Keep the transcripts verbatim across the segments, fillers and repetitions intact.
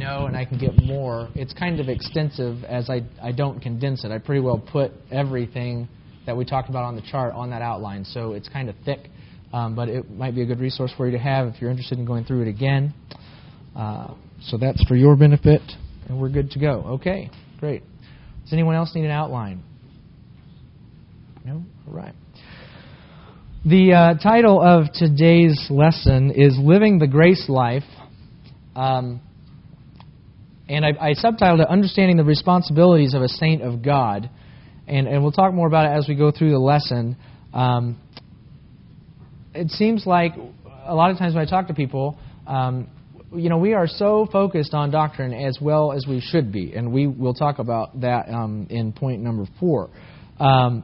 know and I can get more. It's kind of extensive as I, I don't condense it. I pretty well put everything that we talked about on the chart on that outline, so it's kind of thick, um, but it might be a good resource for you to have if you're interested in going through it again. Uh, so that's for your benefit, and we're good to go. Okay, great. Does anyone else need an outline? No? All right. The uh, title of today's lesson is Living the Grace Life, um, and I, I subtitled it Understanding the Responsibilities of a Saint of God. And, and we'll talk more about it as we go through the lesson. Um, it seems like a lot of times when I talk to people, um, you know, we are so focused on doctrine as well as we should be, and we will talk about that um, in point number four. Um,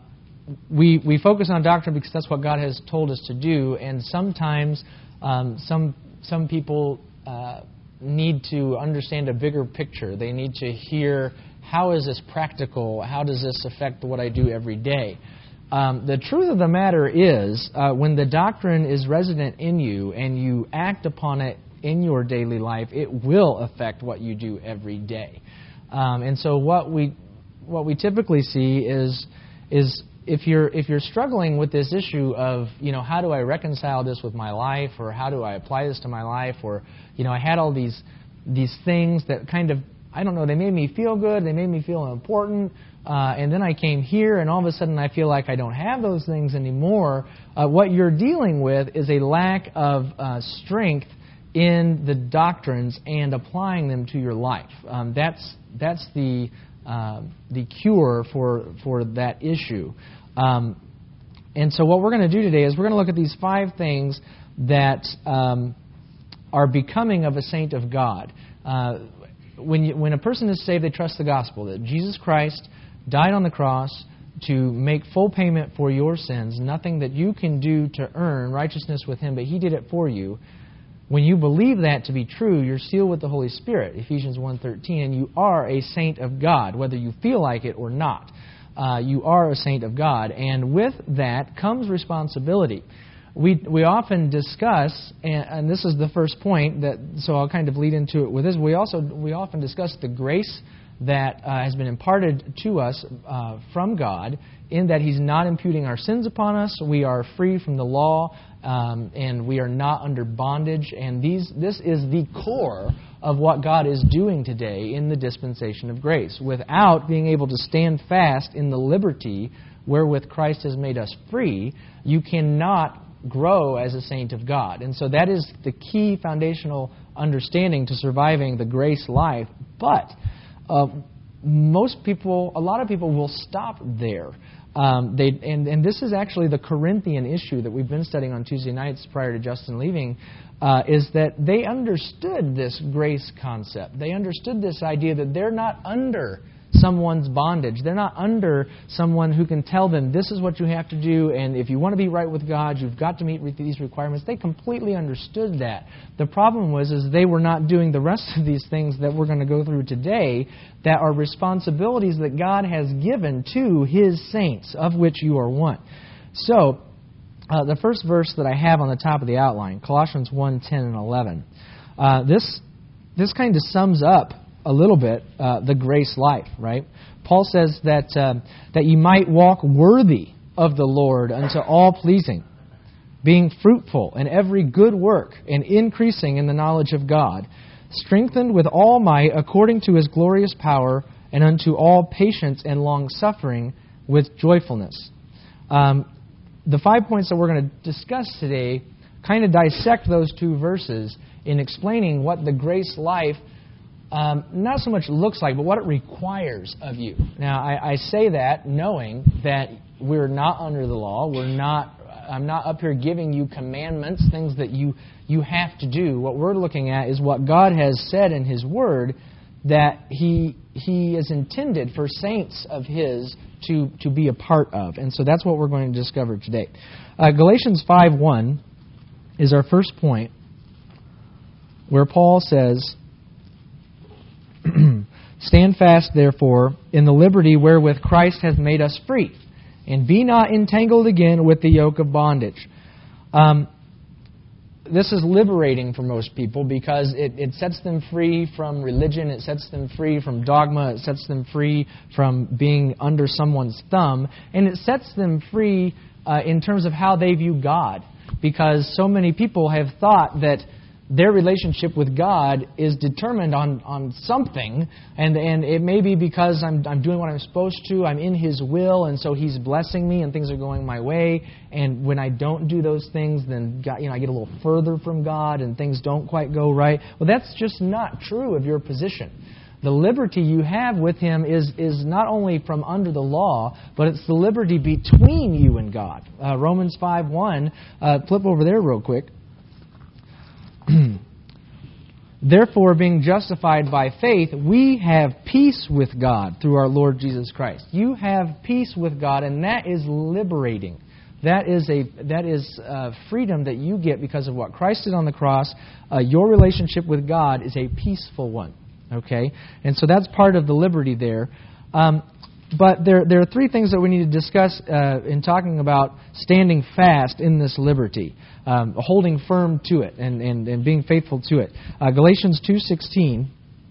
we we focus on doctrine because that's what God has told us to do, and sometimes um, some some people uh, need to understand a bigger picture. They need to hear, how is this practical? How does this affect what I do every day? Um, the truth of the matter is, uh, when the doctrine is resident in you and you act upon it in your daily life, it will affect what you do every day. Um, and so, what we what we typically see is is if you're if you're struggling with this issue of, you know, how do I reconcile this with my life, or how do I apply this to my life, or, you know, I had all these these things that kind of, I don't know, they made me feel good, they made me feel important, uh, and then I came here and all of a sudden I feel like I don't have those things anymore. Uh, what you're dealing with is a lack of uh, strength in the doctrines and applying them to your life. Um, that's that's the uh, the cure for for that issue. Um, and so what we're going to do today is we're going to look at these five things that um, are becoming of a saint of God. Uh, When you, when a person is saved, they trust the gospel, that Jesus Christ died on the cross to make full payment for your sins, nothing that you can do to earn righteousness with Him, but He did it for you. When you believe that to be true, you're sealed with the Holy Spirit, Ephesians one thirteen, and you are a saint of God, whether you feel like it or not. Uh, you are a saint of God, and with that comes responsibility. We we often discuss, and, and this is the first point, that so I'll kind of lead into it with this. We also we often discuss the grace that uh, has been imparted to us uh, from God, in that He's not imputing our sins upon us. We are free from the law, um, and we are not under bondage. And these this is the core of what God is doing today in the dispensation of grace. Without being able to stand fast in the liberty wherewith Christ has made us free, you cannot grow as a saint of God. And so that is the key foundational understanding to surviving the grace life. But uh, most people, a lot of people will stop there. Um, they and, and this is actually the Corinthian issue that we've been studying on Tuesday nights prior to Justin leaving, uh, is that they understood this grace concept. They understood this idea that they're not under someone's bondage. They're not under someone who can tell them, this is what you have to do, and if you want to be right with God, you've got to meet these requirements. They completely understood that. The problem was is they were not doing the rest of these things that we're going to go through today, that are responsibilities that God has given to His saints, of which you are one. So, uh, the first verse that I have on the top of the outline, Colossians one, ten, and eleven, uh, this this kind of sums up a little bit uh, the grace life, right? Paul says that uh, that you might walk worthy of the Lord unto all pleasing, being fruitful in every good work and increasing in the knowledge of God, strengthened with all might according to His glorious power, and unto all patience and long-suffering with joyfulness. Um, the five points that we're going to discuss today kind of dissect those two verses in explaining what the grace life Um, not so much looks like, but what it requires of you. Now, I, I say that knowing that we're not under the law. We're not. I'm not up here giving you commandments, things that you you have to do. What we're looking at is what God has said in His Word that He He is intended for saints of His to to be a part of, and so that's what we're going to discover today. Uh, Galatians five one is our first point, where Paul says, stand fast, therefore, in the liberty wherewith Christ hath made us free, and be not entangled again with the yoke of bondage. Um, this is liberating for most people because it, it sets them free from religion, it sets them free from dogma, it sets them free from being under someone's thumb, and it sets them free uh, in terms of how they view God. Because so many people have thought that their relationship with God is determined on, on something, and, and it may be because I'm, I'm doing what I'm supposed to, I'm in His will, and so He's blessing me and things are going my way, and when I don't do those things, then God, you know, I get a little further from God and things don't quite go right. Well, that's just not true of your position. The liberty you have with Him is, is not only from under the law, but it's the liberty between you and God. Uh, Romans five one, uh, flip over there real quick. Therefore, being justified by faith, we have peace with God through our Lord Jesus Christ. You have peace with God, and that is liberating. That is a that is uh, freedom that you get because of what Christ did on the cross. Uh, your relationship with God is a peaceful one. Okay, and so that's part of the liberty there. Um, But there, there are three things that we need to discuss uh, in talking about standing fast in this liberty, um, holding firm to it, and, and, and being faithful to it. Uh, Galatians two sixteen,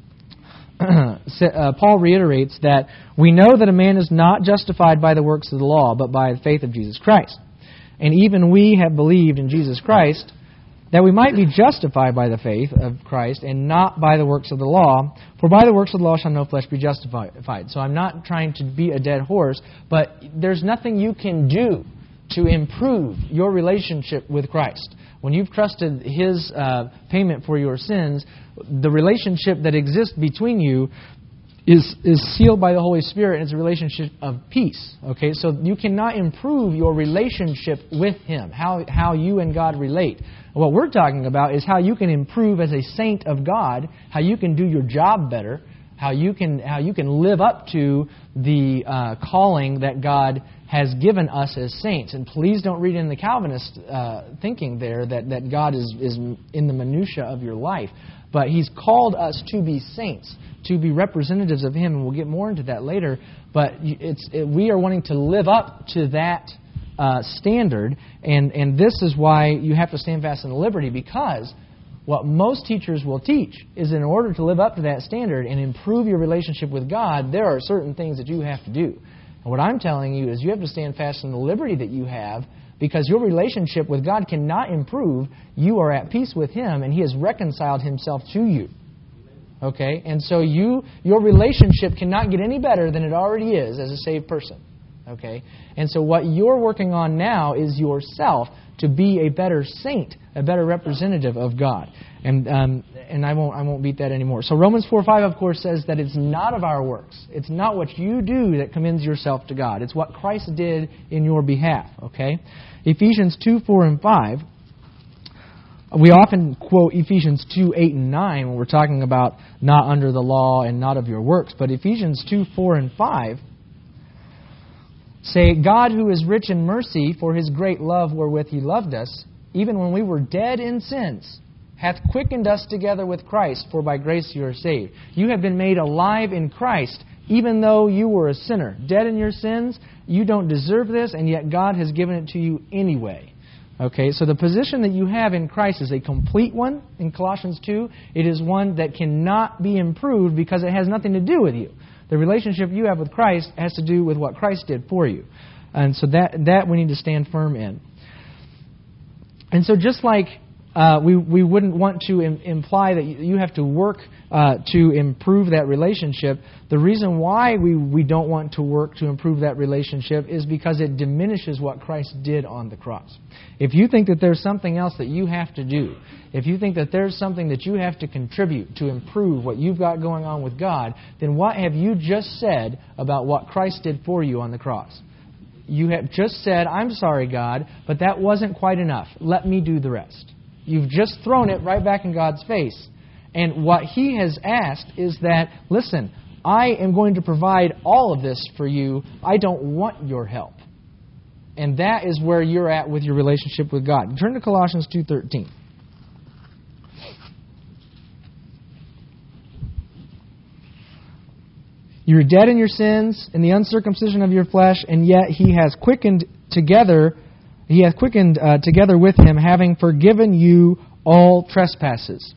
uh, Paul reiterates that we know that a man is not justified by the works of the law, but by the faith of Jesus Christ. And even we have believed in Jesus Christ, that we might be justified by the faith of Christ and not by the works of the law. For by the works of the law shall no flesh be justified. So I'm not trying to beat a dead horse, but there's nothing you can do to improve your relationship with Christ. When you've trusted His uh, payment for your sins, the relationship that exists between you is is sealed by the Holy Spirit, and it's a relationship of peace. Okay, so you cannot improve your relationship with Him, how how you and God relate. What we're talking about is how you can improve as a saint of God, how you can do your job better, how you can how you can live up to the uh, calling that God has given us as saints. And please don't read in the Calvinist uh, thinking there that, that God is, is in the minutia of your life. But He's called us to be saints, to be representatives of Him, and we'll get more into that later. But it's it, we are wanting to live up to that uh, standard, and, and this is why you have to stand fast in the liberty, because what most teachers will teach is in order to live up to that standard and improve your relationship with God, there are certain things that you have to do. And what I'm telling you is you have to stand fast in the liberty that you have, because your relationship with God cannot improve. You are at peace with Him, and He has reconciled Himself to you. Okay? And so you, your relationship cannot get any better than it already is as a saved person. Okay? And so what you're working on now is yourself to be a better saint, a better representative of God. And um, and I won't I won't beat that anymore. So Romans four five, of course, says that it's not of our works. It's not what you do that commends yourself to God. It's what Christ did in your behalf. Okay? Ephesians two four and five. We often quote Ephesians two eight and nine when we're talking about not under the law and not of your works. But Ephesians two four and five say, God, who is rich in mercy, for His great love wherewith He loved us, even when we were dead in sins, hath quickened us together with Christ, for by grace you are saved. You have been made alive in Christ, even though you were a sinner. Dead in your sins, you don't deserve this, and yet God has given it to you anyway. Okay, so the position that you have in Christ is a complete one in Colossians two. It is one that cannot be improved because it has nothing to do with you. The relationship you have with Christ has to do with what Christ did for you. And so that that we need to stand firm in. And so just like uh, we, we wouldn't want to im- imply that you have to work uh, to improve that relationship, the reason why we, we don't want to work to improve that relationship is because it diminishes what Christ did on the cross. If you think that there's something else that you have to do, if you think that there's something that you have to contribute to improve what you've got going on with God, then what have you just said about what Christ did for you on the cross? You have just said, I'm sorry, God, but that wasn't quite enough. Let me do the rest. You've just thrown it right back in God's face. And what He has asked is that, listen, I am going to provide all of this for you. I don't want your help. And that is where you're at with your relationship with God. Turn to Colossians two thirteen. You were dead in your sins and the uncircumcision of your flesh, and yet He has quickened together He hath quickened uh, together with him, having forgiven you all trespasses.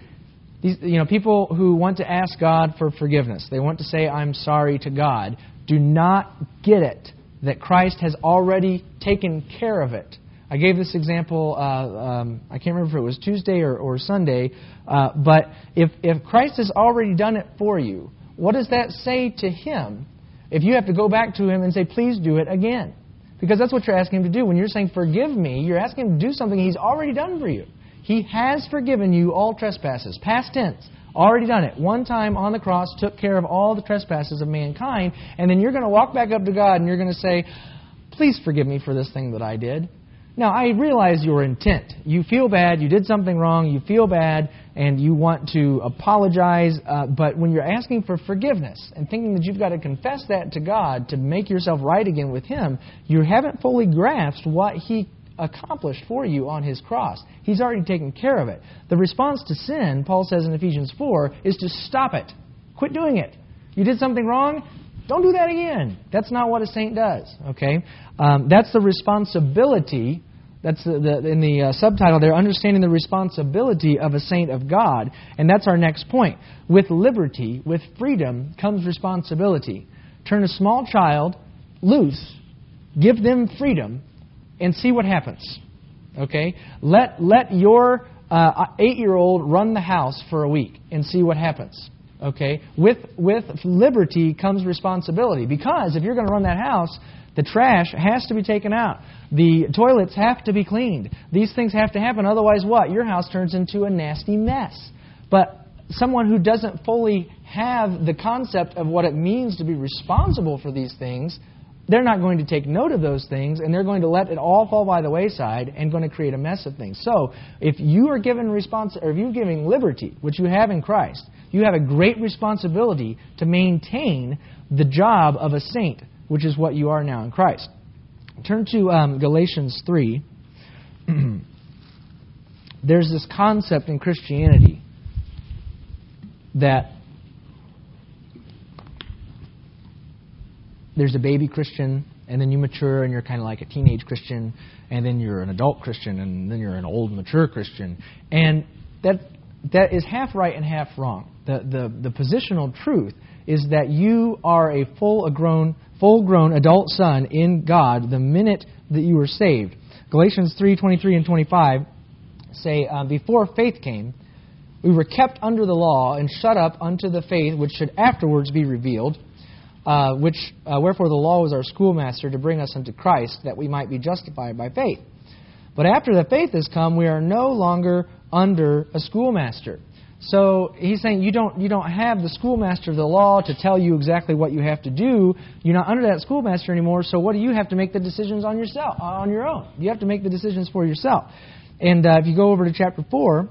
These, you know, people who want to ask God for forgiveness, they want to say, I'm sorry to God, do not get it that Christ has already taken care of it. I gave this example, uh, um, I can't remember if it was Tuesday or, or Sunday, uh, but if, if Christ has already done it for you, what does that say to Him if you have to go back to Him and say, please do it again? Because that's what you're asking Him to do. When you're saying, forgive me, you're asking Him to do something He's already done for you. He has forgiven you all trespasses. Past tense. Already done it. One time on the cross, took care of all the trespasses of mankind, and then you're going to walk back up to God and you're going to say, please forgive me for this thing that I did. Now, I realize your intent. You feel bad, you did something wrong, you feel bad, and you want to apologize, uh, but when you're asking for forgiveness and thinking that you've got to confess that to God to make yourself right again with Him, you haven't fully grasped what He accomplished for you on His cross. He's already taken care of it. The response to sin, Paul says in Ephesians four, is to stop it. Quit doing it. You did something wrong? Don't do that again. That's not what a saint does. Okay, um, that's the responsibility. That's the, the, in the uh, subtitle there, understanding the responsibility of a saint of God. And that's our next point. With liberty, with freedom, comes responsibility. Turn a small child loose, give them freedom, and see what happens. Okay? Let, let your uh, eight-year-old run the house for a week and see what happens. Okay? With, with liberty comes responsibility. Because if you're going to run that house, the trash has to be taken out. The toilets have to be cleaned. These things have to happen. Otherwise, what? Your house turns into a nasty mess. But someone who doesn't fully have the concept of what it means to be responsible for these things, they're not going to take note of those things, and they're going to let it all fall by the wayside and going to create a mess of things. So, if you are given respons- or if you're giving liberty, which you have in Christ, you have a great responsibility to maintain the job of a saint, which is what you are now in Christ. Turn to um, Galatians three. There's this concept in Christianity that there's a baby Christian, and then you mature and you're kind of like a teenage Christian, and then you're an adult Christian, and then you're an old, mature Christian. And that that is half right and half wrong. The the, the positional truth is that you are a full-grown full-grown adult son in God the minute that you were saved. Galatians three twenty-three and twenty-five say, uh, before faith came, we were kept under the law and shut up unto the faith which should afterwards be revealed, uh, which uh, wherefore the law was our schoolmaster to bring us unto Christ, that we might be justified by faith. But after the faith has come, we are no longer under a schoolmaster. So he's saying you don't you don't have the schoolmaster of the law to tell you exactly what you have to do. You're not under that schoolmaster anymore. So what do you have to make the decisions on yourself, on your own? You have to make the decisions for yourself. And uh, if you go over to chapter four,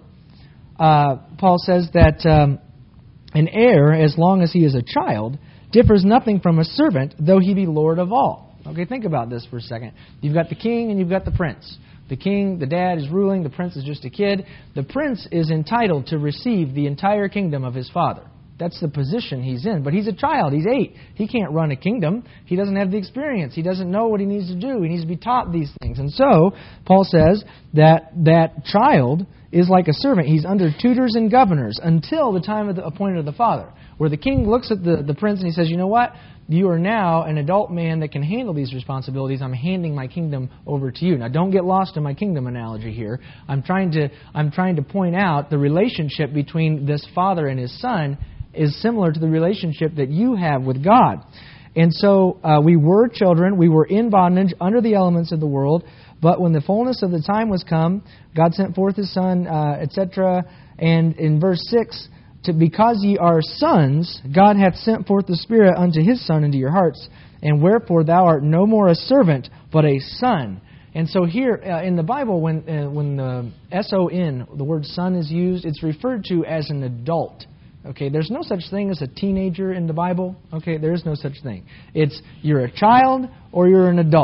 uh, Paul says that um, an heir, as long as he is a child, differs nothing from a servant, though he be Lord of all. Okay, think about this for a second. You've got the king and you've got the prince. The king, the dad is ruling, the prince is just a kid. The prince is entitled to receive the entire kingdom of his father. That's the position he's in. But he's a child. He's eight. He can't run a kingdom. He doesn't have the experience. He doesn't know what he needs to do. He needs to be taught these things. And so, Paul says that that child is like a servant. He's under tutors and governors until the time of the appointed of the father. Where the king looks at the, the prince and he says, you know what? You are now an adult man that can handle these responsibilities. I'm handing my kingdom over to you. Now, don't get lost in my kingdom analogy here. I'm trying to I'm trying to point out the relationship between this father and his son is similar to the relationship that you have with God. And so uh, we were children. We were in bondage under the elements of the world. But when the fullness of the time was come, God sent forth His Son, uh, et cetera. And in verse six, To, because ye are sons, God hath sent forth the Spirit unto His Son into your hearts, and wherefore thou art no more a servant, but a son. And so here uh, in the Bible, when uh, when the S O N, the word son is used, it's referred to as an adult. Okay, there's no such thing as a teenager in the Bible. Okay, there is no such thing. It's you're a child or you're an adult.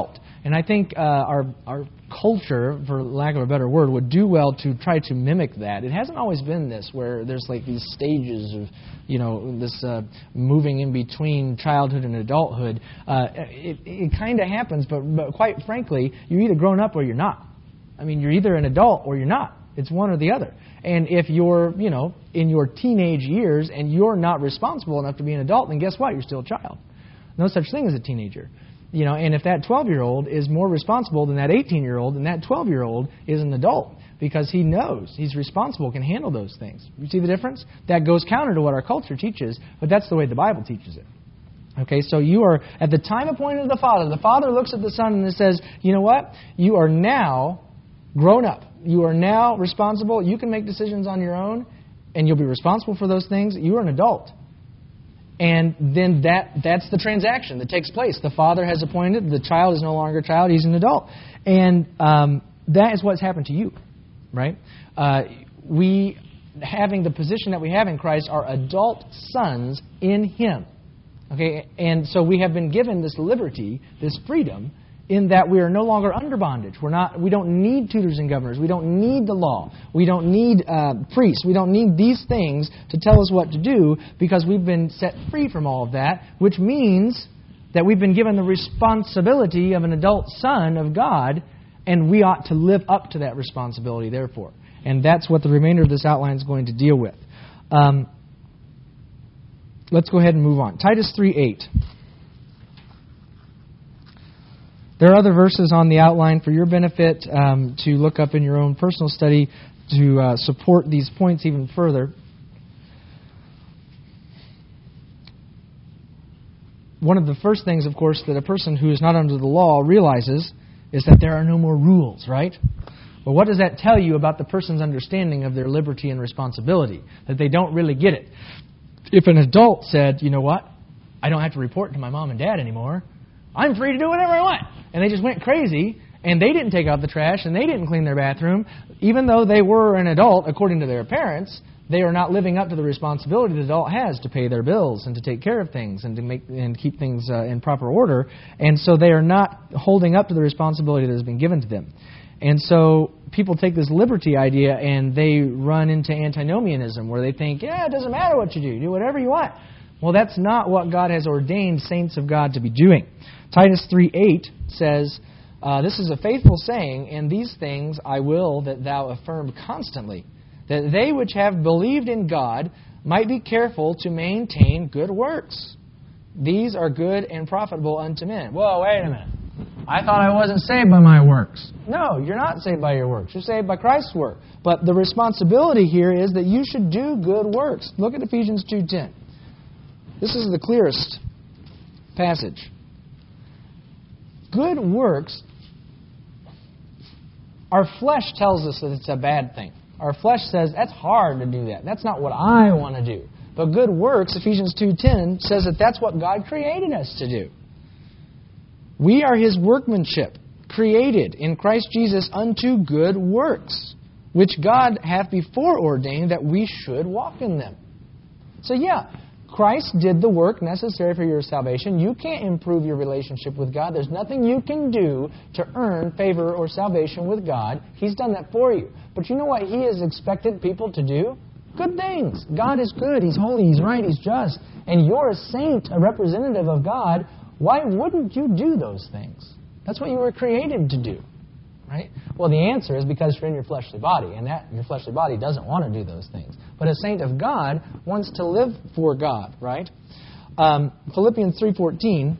And I think uh, our our culture, for lack of a better word, would do well to try to mimic that. It hasn't always been this, where there's like these stages of, you know, this uh, moving in between childhood and adulthood. Uh, it it kind of happens, but, but quite frankly, you're either grown up or you're not. I mean, you're either an adult or you're not. It's one or the other. And if you're, you know, in your teenage years and you're not responsible enough to be an adult, then guess what? You're still a child. No such thing as a teenager. You know, and if that twelve-year-old is more responsible than that eighteen-year-old, then that twelve-year-old is an adult because he knows, he's responsible, can handle those things. You see the difference? That goes counter to what our culture teaches, but that's the way the Bible teaches it. Okay, so you are, at the time appointed of the Father, the Father looks at the Son and it says, you know what? You are now grown up. You are now responsible. You can make decisions on your own, and you'll be responsible for those things. You are an adult. And then that that's the transaction that takes place. The Father has appointed. The child is no longer a child. He's an adult. And um, that is what's happened to you, right? Uh, we, having the position that we have in Christ, are adult sons in Him. Okay, and so we have been given this liberty, this freedom, in that we are no longer under bondage. We're not. We don't need tutors and governors. We don't need the law. We don't need uh, priests. We don't need these things to tell us what to do because we've been set free from all of that, which means that we've been given the responsibility of an adult son of God, and we ought to live up to that responsibility, therefore. And that's what the remainder of this outline is going to deal with. Um, let's go ahead and move on. Titus three eight. There are other verses on the outline for your benefit um, to look up in your own personal study to uh, support these points even further. One of the first things, of course, that a person who is not under the law realizes is that there are no more rules, right? Well, what does that tell you about the person's understanding of their liberty and responsibility? That they don't really get it. If an adult said, you know what, I don't have to report to my mom and dad anymore, I'm free to do whatever I want. And they just went crazy, and they didn't take out the trash, and they didn't clean their bathroom. Even though they were an adult, according to their parents, they are not living up to the responsibility the adult has to pay their bills and to take care of things and to make and keep things uh, in proper order. And so they are not holding up to the responsibility that has been given to them. And so people take this liberty idea and they run into antinomianism, where they think, yeah, it doesn't matter what you do. Do whatever you want. Well, that's not what God has ordained saints of God to be doing. Titus three eight says, uh, this is a faithful saying, and these things I will that thou affirm constantly, that they which have believed in God might be careful to maintain good works. These are good and profitable unto men. Whoa, wait a minute. I thought I wasn't saved by my works. No, you're not saved by your works. You're saved by Christ's work. But the responsibility here is that you should do good works. Look at Ephesians two ten. This is the clearest passage. Good works, our flesh tells us that it's a bad thing. Our flesh says, that's hard to do that. That's not what I want to do. But good works, Ephesians two ten, says that that's what God created us to do. We are His workmanship, created in Christ Jesus unto good works, which God hath before ordained that we should walk in them. So yeah, Christ did the work necessary for your salvation. You can't improve your relationship with God. There's nothing you can do to earn favor or salvation with God. He's done that for you. But you know what He has expected people to do? Good things. God is good. He's holy. He's right. He's just. And you're a saint, a representative of God. Why wouldn't you do those things? That's what you were created to do. Right? Well, the answer is because you're in your fleshly body, and that your fleshly body doesn't want to do those things. But a saint of God wants to live for God, right? Um, Philippians three fourteen.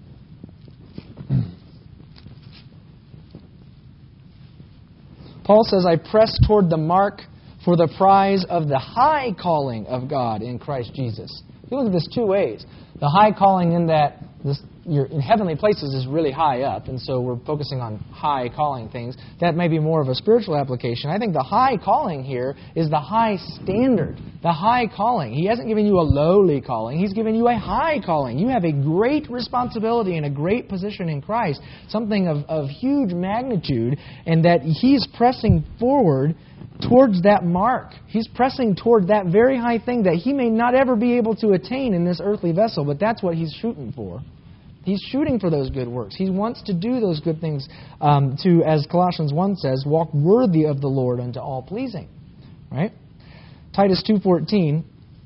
Paul says, I press toward the mark for the prize of the high calling of God in Christ Jesus. You look at this two ways. The high calling in that this, your in heavenly places is really high up, and so we're focusing on high calling things. That may be more of a spiritual application. I think the high calling here is the high standard, the high calling. He hasn't given you a lowly calling. He's given you a high calling. You have a great responsibility and a great position in Christ, something of, of huge magnitude, and that He's pressing forward towards that mark. He's pressing toward that very high thing that He may not ever be able to attain in this earthly vessel, but that's what He's shooting for. He's shooting for those good works. He wants to do those good things um, to, as Colossians one says, walk worthy of the Lord unto all pleasing. Right? Titus two fourteen.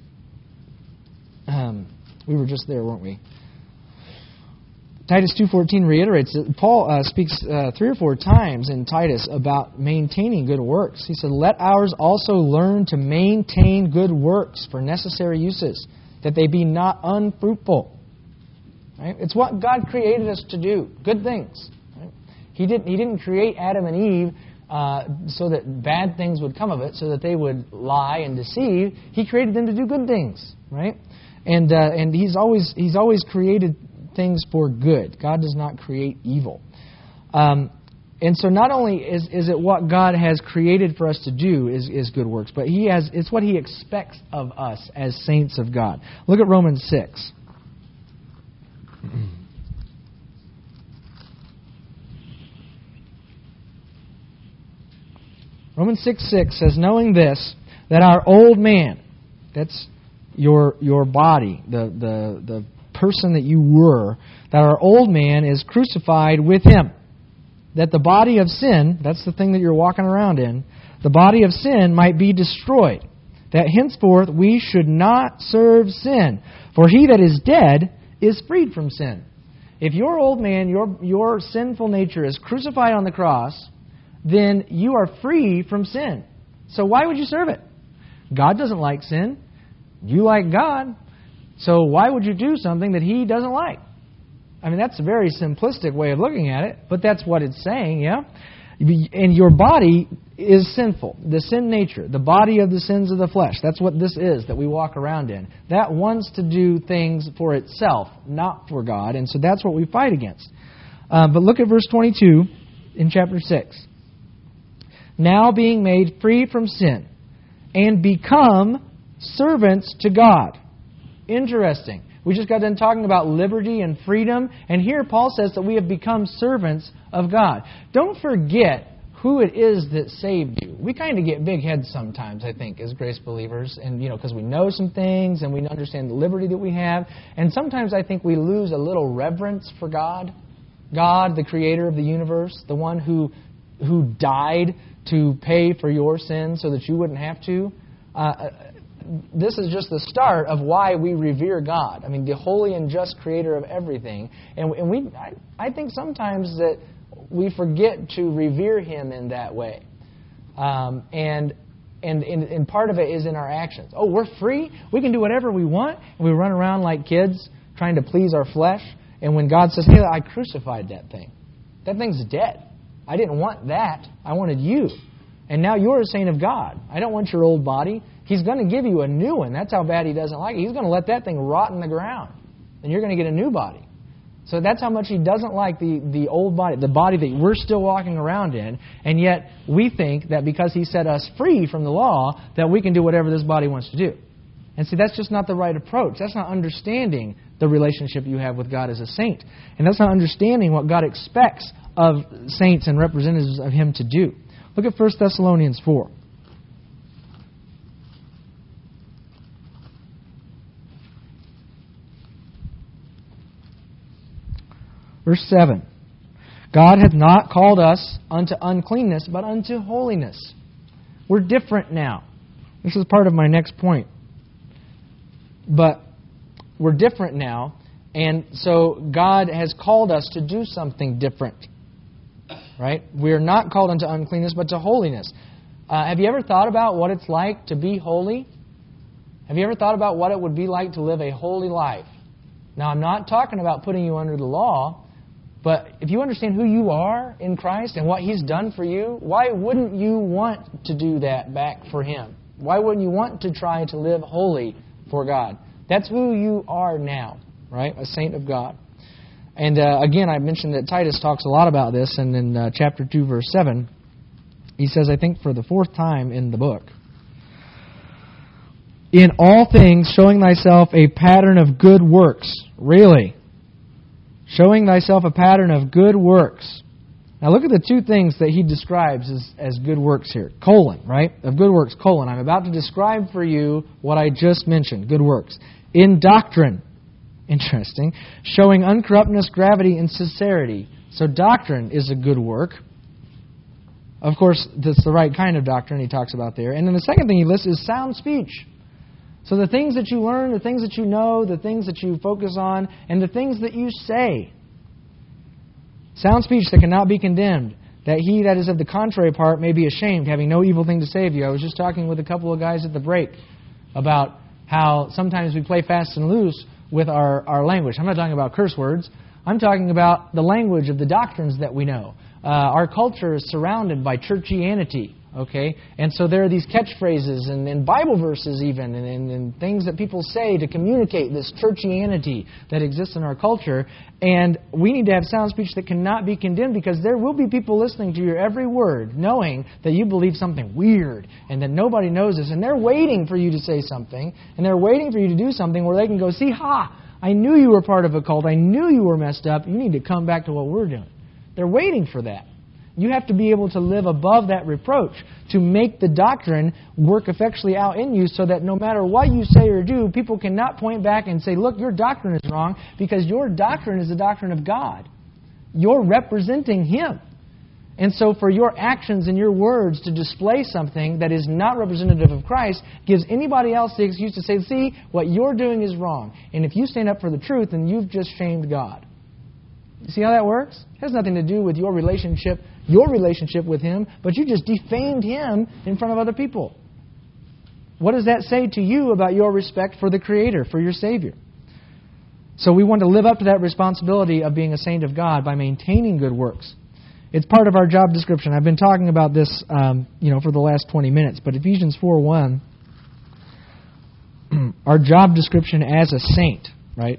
Um, we were just there, weren't we? Titus two fourteen reiterates that Paul uh, speaks uh, three or four times in Titus about maintaining good works. He said, "Let ours also learn to maintain good works for necessary uses, that they be not unfruitful." Right? It's what God created us to do, good things. Right? He didn't. He didn't create Adam and Eve uh, so that bad things would come of it, so that they would lie and deceive. He created them to do good things, right? And uh, and He's always He's always created things for good. God does not create evil. Um, and so not only is, is it what God has created for us to do is, is good works, but He has it's what He expects of us as saints of God. Look at Romans six. Romans six six says, "Knowing this, that our old man," that's your your body, the the the person that you were, "that our old man is crucified with Him, that the body of sin," that's the thing that you're walking around in, "the body of sin might be destroyed, that henceforth we should not serve sin. For he that is dead is freed from sin." If your old man, your your sinful nature is crucified on the cross, then you are free from sin. So why would you serve it? God doesn't like sin. You like God. So why would you do something that He doesn't like? I mean, that's a very simplistic way of looking at it, but that's what it's saying, yeah? And your body is sinful, the sin nature, the body of the sins of the flesh. That's what this is that we walk around in. That wants to do things for itself, not for God, and so that's what we fight against. Uh, but look at verse twenty-two in chapter six. "Now being made free from sin, and become servants to God." Interesting. We just got done talking about liberty and freedom, and here Paul says that we have become servants of God. Don't forget who it is that saved you. We kind of get big heads sometimes, I think, as grace believers, and you know, because we know some things and we understand the liberty that we have, and sometimes I think we lose a little reverence for God. God, the creator of the universe, the one who who died to pay for your sins so that you wouldn't have to. Uh, This is just the start of why we revere God. I mean, the holy and just creator of everything. And, and we, I, I think sometimes that we forget to revere Him in that way. Um, and, and, and, and part of it is in our actions. Oh, we're free? We can do whatever we want? And we run around like kids trying to please our flesh. And when God says, "Hey, I crucified that thing. That thing's dead. I didn't want that. I wanted you. And now you're a saint of God. I don't want your old body. He's going to give you a new one. That's how bad He doesn't like it. He's going to let that thing rot in the ground. And you're going to get a new body. So that's how much He doesn't like the, the old body, the body that we're still walking around in. And yet we think that because He set us free from the law, that we can do whatever this body wants to do. And see, that's just not the right approach. That's not understanding the relationship you have with God as a saint. And that's not understanding what God expects of saints and representatives of Him to do. Look at First Thessalonians four. Verse seven. "God hath not called us unto uncleanness, but unto holiness." We're different now. This is part of my next point. But we're different now, and so God has called us to do something different. Right? We are not called unto uncleanness, but to holiness. Uh, have you ever thought about what it's like to be holy? Have you ever thought about what it would be like to live a holy life? Now, I'm not talking about putting you under the law, but if you understand who you are in Christ and what He's done for you, why wouldn't you want to do that back for Him? Why wouldn't you want to try to live holy for God? That's who you are now, right? A saint of God. And uh, again, I mentioned that Titus talks a lot about this, and in uh, chapter two, verse seven, he says, I think for the fourth time in the book, "In all things showing thyself a pattern of good works." Really? Showing thyself a pattern of good works. Now look at the two things that he describes as, as good works here. Colon, right? Of good works, colon. I'm about to describe for you what I just mentioned, good works. "In doctrine." Interesting. Showing uncorruptness, gravity, and sincerity. So doctrine is a good work. Of course, that's the right kind of doctrine he talks about there. And then the second thing he lists is sound speech. So the things that you learn, the things that you know, the things that you focus on, and the things that you say. Sound speech that cannot be condemned, that he that is of the contrary part may be ashamed, having no evil thing to say of you. I was just talking with a couple of guys at the break about how sometimes we play fast and loose with our, our language. I'm not talking about curse words. I'm talking about the language of the doctrines that we know. Uh, our culture is surrounded by churchianity, okay? And so there are these catchphrases and, and Bible verses even and, and, and things that people say to communicate this churchianity that exists in our culture. And we need to have sound speech that cannot be condemned, because there will be people listening to your every word knowing that you believe something weird and that nobody knows this. And they're waiting for you to say something, and they're waiting for you to do something where they can go, see, ha, I knew you were part of a cult. I knew you were messed up. You need to come back to what we're doing. They're waiting for that. You have to be able to live above that reproach to make the doctrine work effectually out in you, so that no matter what you say or do, people cannot point back and say, look, your doctrine is wrong, because your doctrine is the doctrine of God. You're representing Him. And so for your actions and your words to display something that is not representative of Christ gives anybody else the excuse to say, see, what you're doing is wrong. And if you stand up for the truth, then you've just shamed God. You see how that works? It has nothing to do with your relationship, your relationship with Him, but you just defamed Him in front of other people. What does that say to you about your respect for the Creator, for your Savior? So we want to live up to that responsibility of being a saint of God by maintaining good works. It's part of our job description. I've been talking about this, um, you know, for the last twenty minutes. But Ephesians four one, our job description as a saint, right?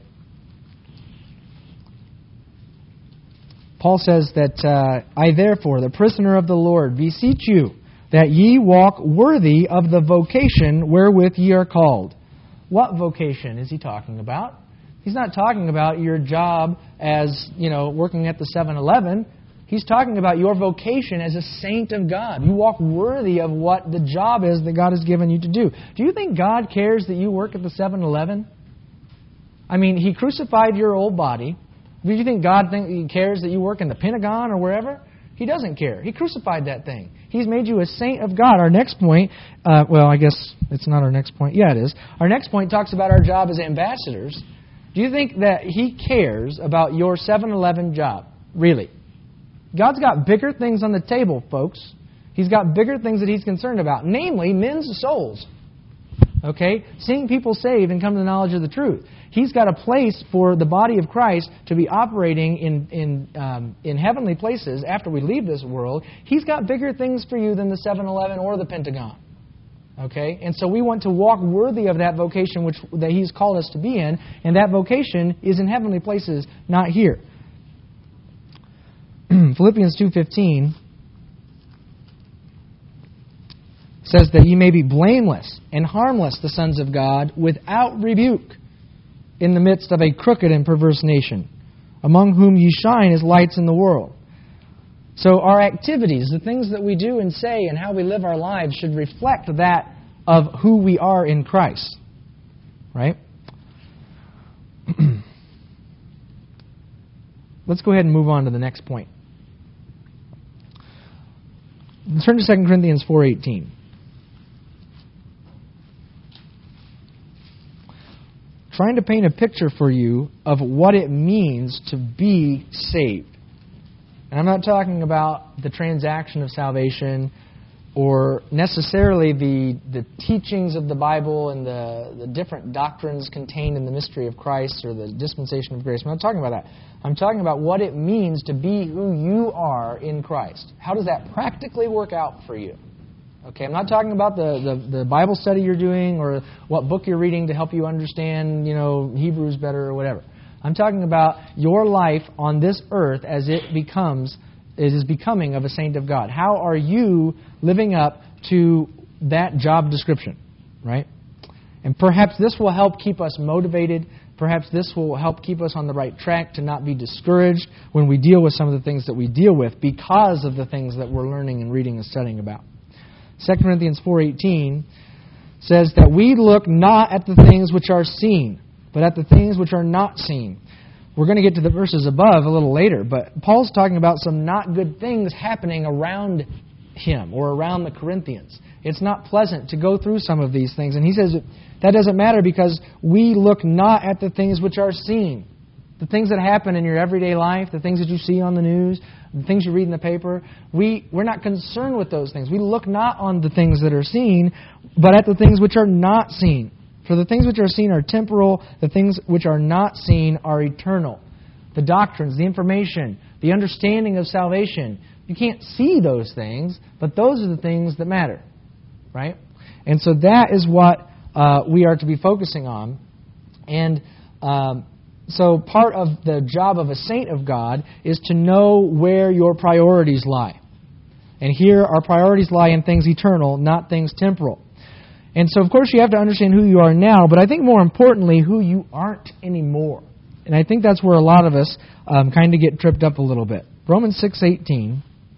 Paul says that, uh, I therefore, the prisoner of the Lord, beseech you that ye walk worthy of the vocation wherewith ye are called. What vocation is he talking about? He's not talking about your job as, you know, working at the seven eleven. He's talking about your vocation as a saint of God. You walk worthy of what the job is that God has given you to do. Do you think God cares that you work at the seven eleven? I mean, He crucified your old body. Do you think God think He cares that you work in the Pentagon or wherever? He doesn't care. He crucified that thing. He's made you a saint of God. Our next point, uh, well, I guess it's not our next point. Yeah, it is. Our next point talks about our job as ambassadors. Do you think that He cares about your seven eleven job? Really? God's got bigger things on the table, folks. He's got bigger things that He's concerned about, namely men's souls. Okay? Seeing people saved and come to the knowledge of the truth. He's got a place for the body of Christ to be operating in in um, in heavenly places after we leave this world. He's got bigger things for you than the seven eleven or the Pentagon. Okay? And so we want to walk worthy of that vocation which that He's called us to be in, and that vocation is in heavenly places, not here. Philippians two fifteen says that ye may be blameless and harmless, the sons of God, without rebuke, in the midst of a crooked and perverse nation, among whom ye shine as lights in the world. So our activities, the things that we do and say and how we live our lives should reflect that of who we are in Christ. Right? Let's go ahead and move on to the next point. Turn to Second Corinthians four eighteen. Trying to paint a picture for you of what it means to be saved. And I'm not talking about the transaction of salvation or necessarily the the teachings of the Bible and the, the different doctrines contained in the mystery of Christ or the dispensation of grace. I'm not talking about that. I'm talking about what it means to be who you are in Christ. How does that practically work out for you? Okay, I'm not talking about the, the, the Bible study you're doing or what book you're reading to help you understand, you know, Hebrews better or whatever. I'm talking about your life on this earth as it becomes, it is becoming of a saint of God. How are you living up to that job description, right? And perhaps this will help keep us motivated. Perhaps this will help keep us on the right track to not be discouraged when we deal with some of the things that we deal with because of the things that we're learning and reading and studying about. Second Corinthians four eighteen says that we look not at the things which are seen, but at the things which are not seen. We're going to get to the verses above a little later, but Paul's talking about some not good things happening around him or around the Corinthians. It's not pleasant to go through some of these things. And he says that doesn't matter because we look not at the things which are seen. The things that happen in your everyday life, the things that you see on the news, the things you read in the paper, we, we're not concerned with those things. We look not on the things that are seen, but at the things which are not seen. For the things which are seen are temporal, the things which are not seen are eternal. The doctrines, the information, the understanding of salvation, you can't see those things, but those are the things that matter, right? And so that is what uh, we are to be focusing on. And um, so part of the job of a saint of God is to know where your priorities lie. And here our priorities lie in things eternal, not things temporal. And so, of course, you have to understand who you are now, but I think more importantly, who you aren't anymore. And I think that's where a lot of us um, kind of get tripped up a little bit. Romans six eighteen.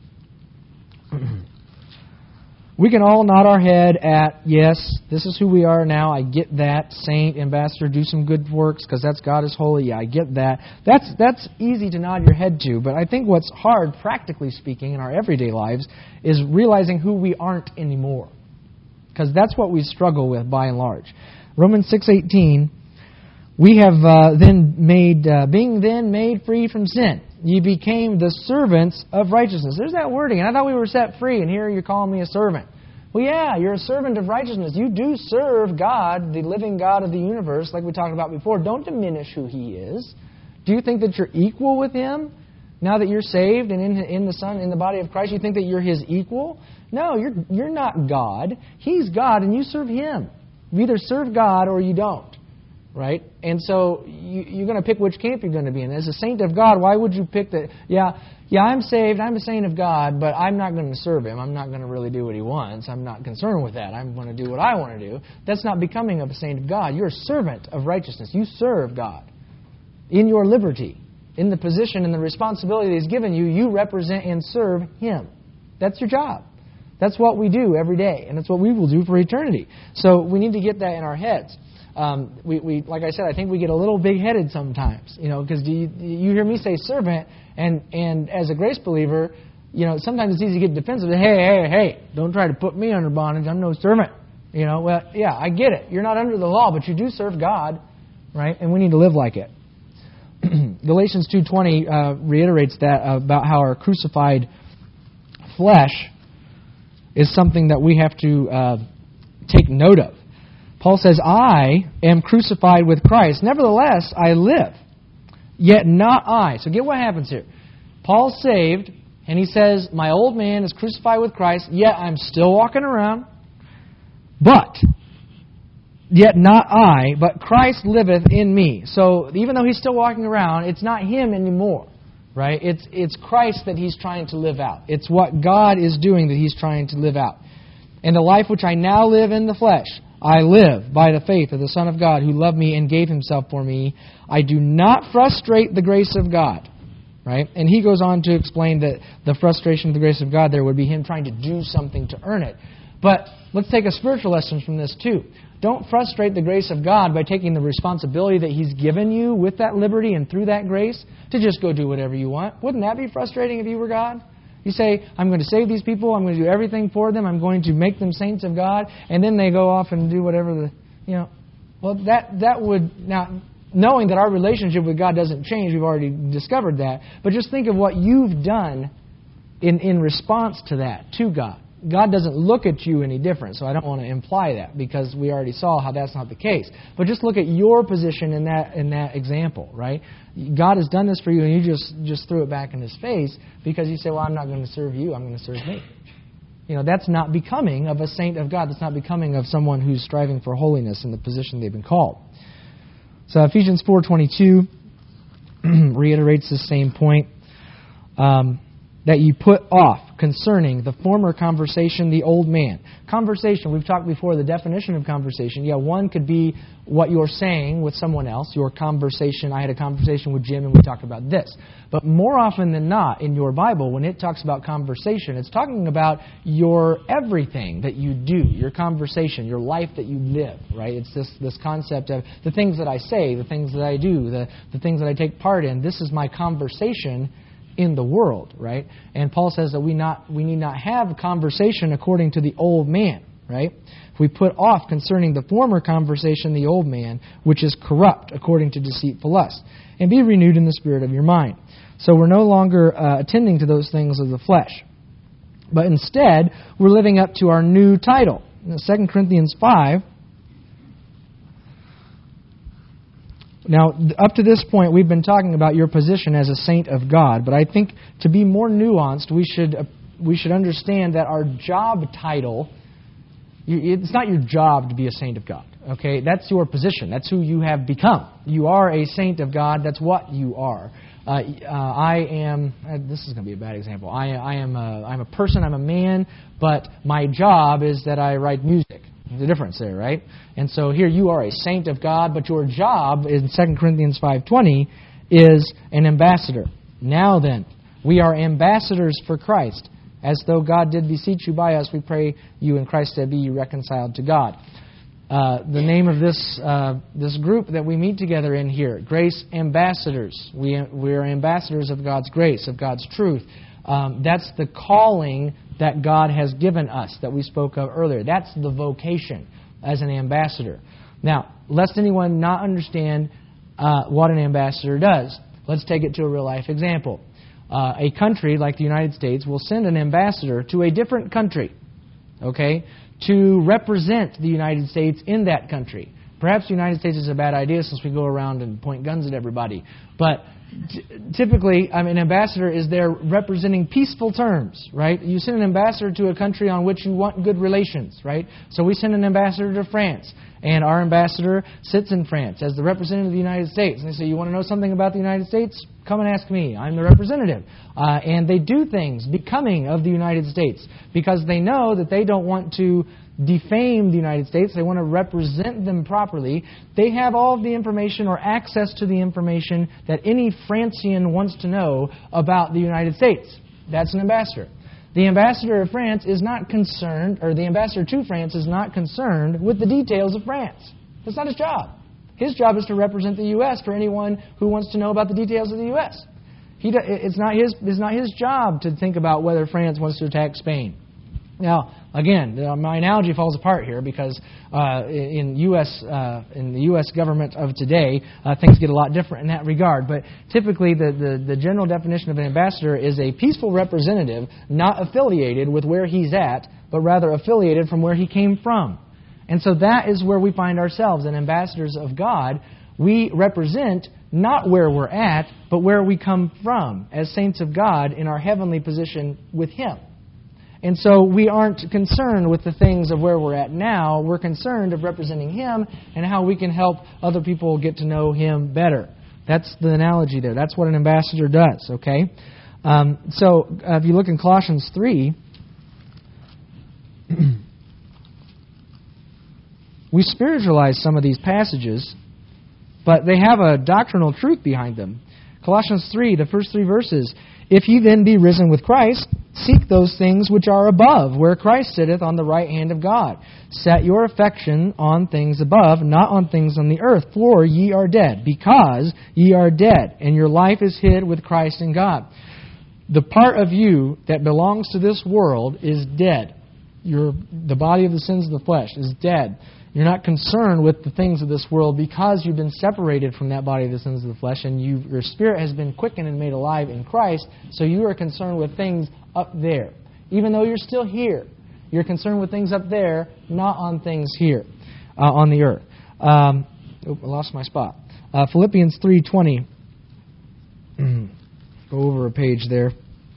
We can all nod our head at, yes, this is who we are now. I get that. Saint, ambassador, do some good works because that's God is holy. Yeah, I get that. That's that's easy to nod your head to. But I think what's hard, practically speaking, in our everyday lives is realizing who we aren't anymore. Because that's what we struggle with by and large. Romans six eighteen, we have uh, then made, uh, being then made free from sin, ye became the servants of righteousness. There's that wording. And I thought we were set free, and here you're calling me a servant. Well, yeah, you're a servant of righteousness. You do serve God, the living God of the universe, like we talked about before. Don't diminish who He is. Do you think that you're equal with Him? Now that you're saved and in, in the Son, in the body of Christ, you think that you're His equal? No, you're you're not God. He's God, and you serve Him. You either serve God or you don't, right? And so you, you're going to pick which camp you're going to be in. As a saint of God, why would you pick the, yeah, yeah, I'm saved, I'm a saint of God, but I'm not going to serve Him. I'm not going to really do what He wants. I'm not concerned with that. I'm going to do what I want to do. That's not becoming of a saint of God. You're a servant of righteousness. You serve God in your liberty. In the position and the responsibility that He's given you, you represent and serve Him. That's your job. That's what we do every day, and that's what we will do for eternity. So we need to get that in our heads. Um, we, we, like I said, I think we get a little big-headed sometimes, you know, because you, you hear me say servant, and, and as a grace believer, you know, sometimes it's easy to get defensive. Hey, hey, hey, don't try to put me under bondage. I'm no servant. You know, well, yeah, I get it. You're not under the law, but you do serve God, right? And we need to live like it. Galatians two twenty uh, reiterates that uh, about how our crucified flesh is something that we have to uh, take note of. Paul says, I am crucified with Christ. Nevertheless, I live. Yet not I. So get what happens here. Paul's saved, and he says, my old man is crucified with Christ, yet I'm still walking around. But, yet not I, but Christ liveth in me. So even though he's still walking around, it's not him anymore. Right? It's it's Christ that he's trying to live out. It's what God is doing that he's trying to live out. And the life which I now live in the flesh, I live by the faith of the Son of God who loved me and gave Himself for me. I do not frustrate the grace of God. Right? And he goes on to explain that the frustration of the grace of God there would be him trying to do something to earn it. But let's take a spiritual lesson from this too. Don't frustrate the grace of God by taking the responsibility that He's given you with that liberty and through that grace to just go do whatever you want. Wouldn't that be frustrating if you were God? You say, I'm going to save these people, I'm going to do everything for them, I'm going to make them saints of God, and then they go off and do whatever the, you know. Well, that that would, now, knowing that our relationship with God doesn't change, we've already discovered that, but just think of what you've done in, in response to that, to God. God doesn't look at you any different, so I don't want to imply that because we already saw how that's not the case. But just look at your position in that in that example, right? God has done this for you, and you just, just threw it back in His face because you say, well, I'm not going to serve you, I'm going to serve me. You know, that's not becoming of a saint of God. That's not becoming of someone who's striving for holiness in the position they've been called. So Ephesians four twenty-two reiterates the same point. Um, that ye put off concerning the former conversation, the old man. Conversation, we've talked before the definition of conversation. Yeah, one could be what you're saying with someone else, your conversation. I had a conversation with Jim and we talked about this. But more often than not in your Bible, when it talks about conversation, it's talking about your everything that you do, your conversation, your life that you live, right? It's this, this concept of the things that I say, the things that I do, the, the things that I take part in. This is my conversation in the world, right? And Paul says that we not we need not have a conversation according to the old man, right? If we put off concerning the former conversation the old man, which is corrupt according to deceitful lust, and be renewed in the spirit of your mind. So we're no longer uh, attending to those things of the flesh, but instead we're living up to our new title. In Second Corinthians five. Now, up to this point, we've been talking about your position as a saint of God, but I think to be more nuanced, we should uh, we should understand that our job title, you, it's not your job to be a saint of God, okay? That's your position. That's who you have become. You are a saint of God. That's what you are. Uh, uh, I am, uh, this is going to be a bad example. I, I am a, I'm a person, I'm a man, but my job is that I write music. There's a difference there, right? And so here you are a saint of God, but your job in Second Corinthians five twenty is an ambassador. Now then, we are ambassadors for Christ. As though God did beseech you by us, we pray you in Christ to be ye reconciled to God. Uh, the name of this uh, this group that we meet together in here, Grace Ambassadors. We, we are ambassadors of God's grace, of God's truth. Um, that's the calling that God has given us that we spoke of earlier. That's the vocation as an ambassador. Now, lest anyone not understand uh, what an ambassador does, let's take it to a real-life example. Uh, a country like the United States will send an ambassador to a different country, okay, to represent the United States in that country. Perhaps the United States is a bad idea since we go around and point guns at everybody. But t- typically, I mean, an ambassador is there representing peaceful terms, right? You send an ambassador to a country on which you want good relations, right? So we send an ambassador to France, and our ambassador sits in France as the representative of the United States. And they say, you want to know something about the United States? Come and ask me. I'm the representative. Uh, and they do things becoming of the United States because they know that they don't want to defame the United States. They want to represent them properly. They have all of the information or access to the information that any Francian wants to know about the United States. That's an ambassador. The ambassador of France is not concerned, or the ambassador to France is not concerned with the details of France. That's not his job. His job is to represent the U S for anyone who wants to know about the details of the U S. He, it's not his, it's not his job to think about whether France wants to attack Spain. Now, again, my analogy falls apart here because uh, in U S uh, in the U S government of today, uh, things get a lot different in that regard. But typically, the, the, the general definition of an ambassador is a peaceful representative, not affiliated with where he's at, but rather affiliated from where he came from. And so that is where we find ourselves, as ambassadors of God. We represent not where we're at, but where we come from as saints of God in our heavenly position with Him. And so we aren't concerned with the things of where we're at now. We're concerned of representing Him and how we can help other people get to know Him better. That's the analogy there. That's what an ambassador does, okay? Um, so uh, if you look in Colossians three, we spiritualize some of these passages, but they have a doctrinal truth behind them. Colossians three, the first three verses, if ye then be risen with Christ, seek those things which are above, where Christ sitteth on the right hand of God. Set your affection on things above, not on things on the earth. For ye are dead, because ye are dead, and your life is hid with Christ in God. The part of you that belongs to this world is dead. Your, the body of the sins of the flesh is dead. You're not concerned with the things of this world because you've been separated from that body of the sins of the flesh, and you, your spirit has been quickened and made alive in Christ, so you are concerned with things up there. Even though you're still here, you're concerned with things up there, not on things here, uh, on the earth. Um, oh, I lost my spot. Uh, Philippians three twenty. Go over a page there.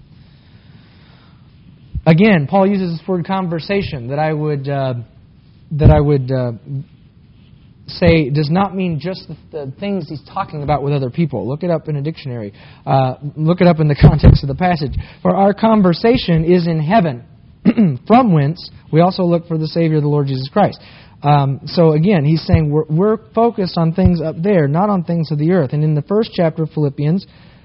Again, Paul uses this word conversation that I would... Uh, that I would uh, say does not mean just the, the things he's talking about with other people. Look it up in a dictionary. Uh, look it up in the context of the passage. For our conversation is in heaven, from whence we also look for the Savior, the Lord Jesus Christ. Um, so again, he's saying we're, we're focused on things up there, not on things of the earth. And in the first chapter of Philippians,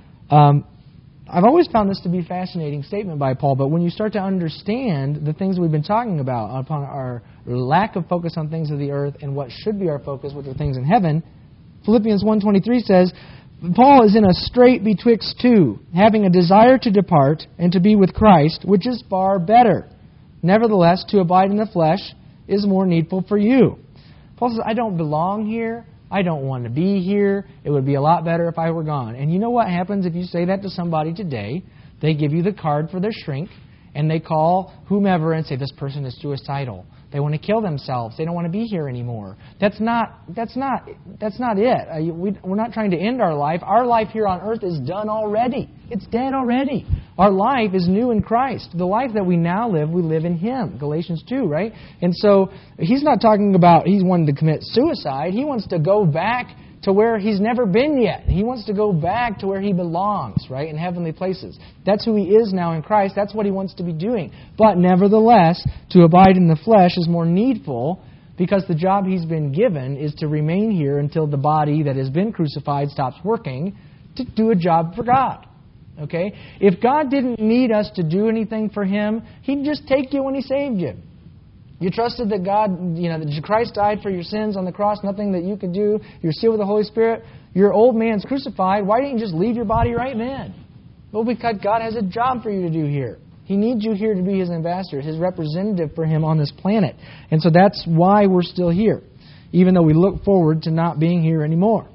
um, I've always found this to be a fascinating statement by Paul, but when you start to understand the things we've been talking about upon our lack of focus on things of the earth and what should be our focus, which are things in heaven, Philippians one twenty-three says, Paul is in a strait betwixt two, having a desire to depart and to be with Christ, which is far better. Nevertheless, to abide in the flesh is more needful for you. Paul says, I don't belong here. I don't want to be here. It would be a lot better if I were gone. And you know what happens if you say that to somebody today? They give you the card for their shrink, and they call whomever and say, this person is suicidal. They want to kill themselves. They don't want to be here anymore. That's not. That's not. That's not it. Uh, we, we're not trying to end our life. Our life here on earth is done already. It's dead already. Our life is new in Christ. The life that we now live, we live in Him. Galatians two, right? And so he's not talking about he's wanting to commit suicide. He wants to go back to where he's never been yet. He wants to go back to where he belongs, right, in heavenly places. That's who he is now in Christ. That's what he wants to be doing. But nevertheless, to abide in the flesh is more needful because the job he's been given is to remain here until the body that has been crucified stops working to do a job for God. Okay? If God didn't need us to do anything for Him, He'd just take you when He saved you. You trusted that God, you know, that Christ died for your sins on the cross, nothing that you could do. You're sealed with the Holy Spirit. Your old man's crucified. Why didn't you just leave your body right then? Well, because God has a job for you to do here. He needs you here to be His ambassador, His representative for Him on this planet. And so that's why we're still here, even though we look forward to not being here anymore.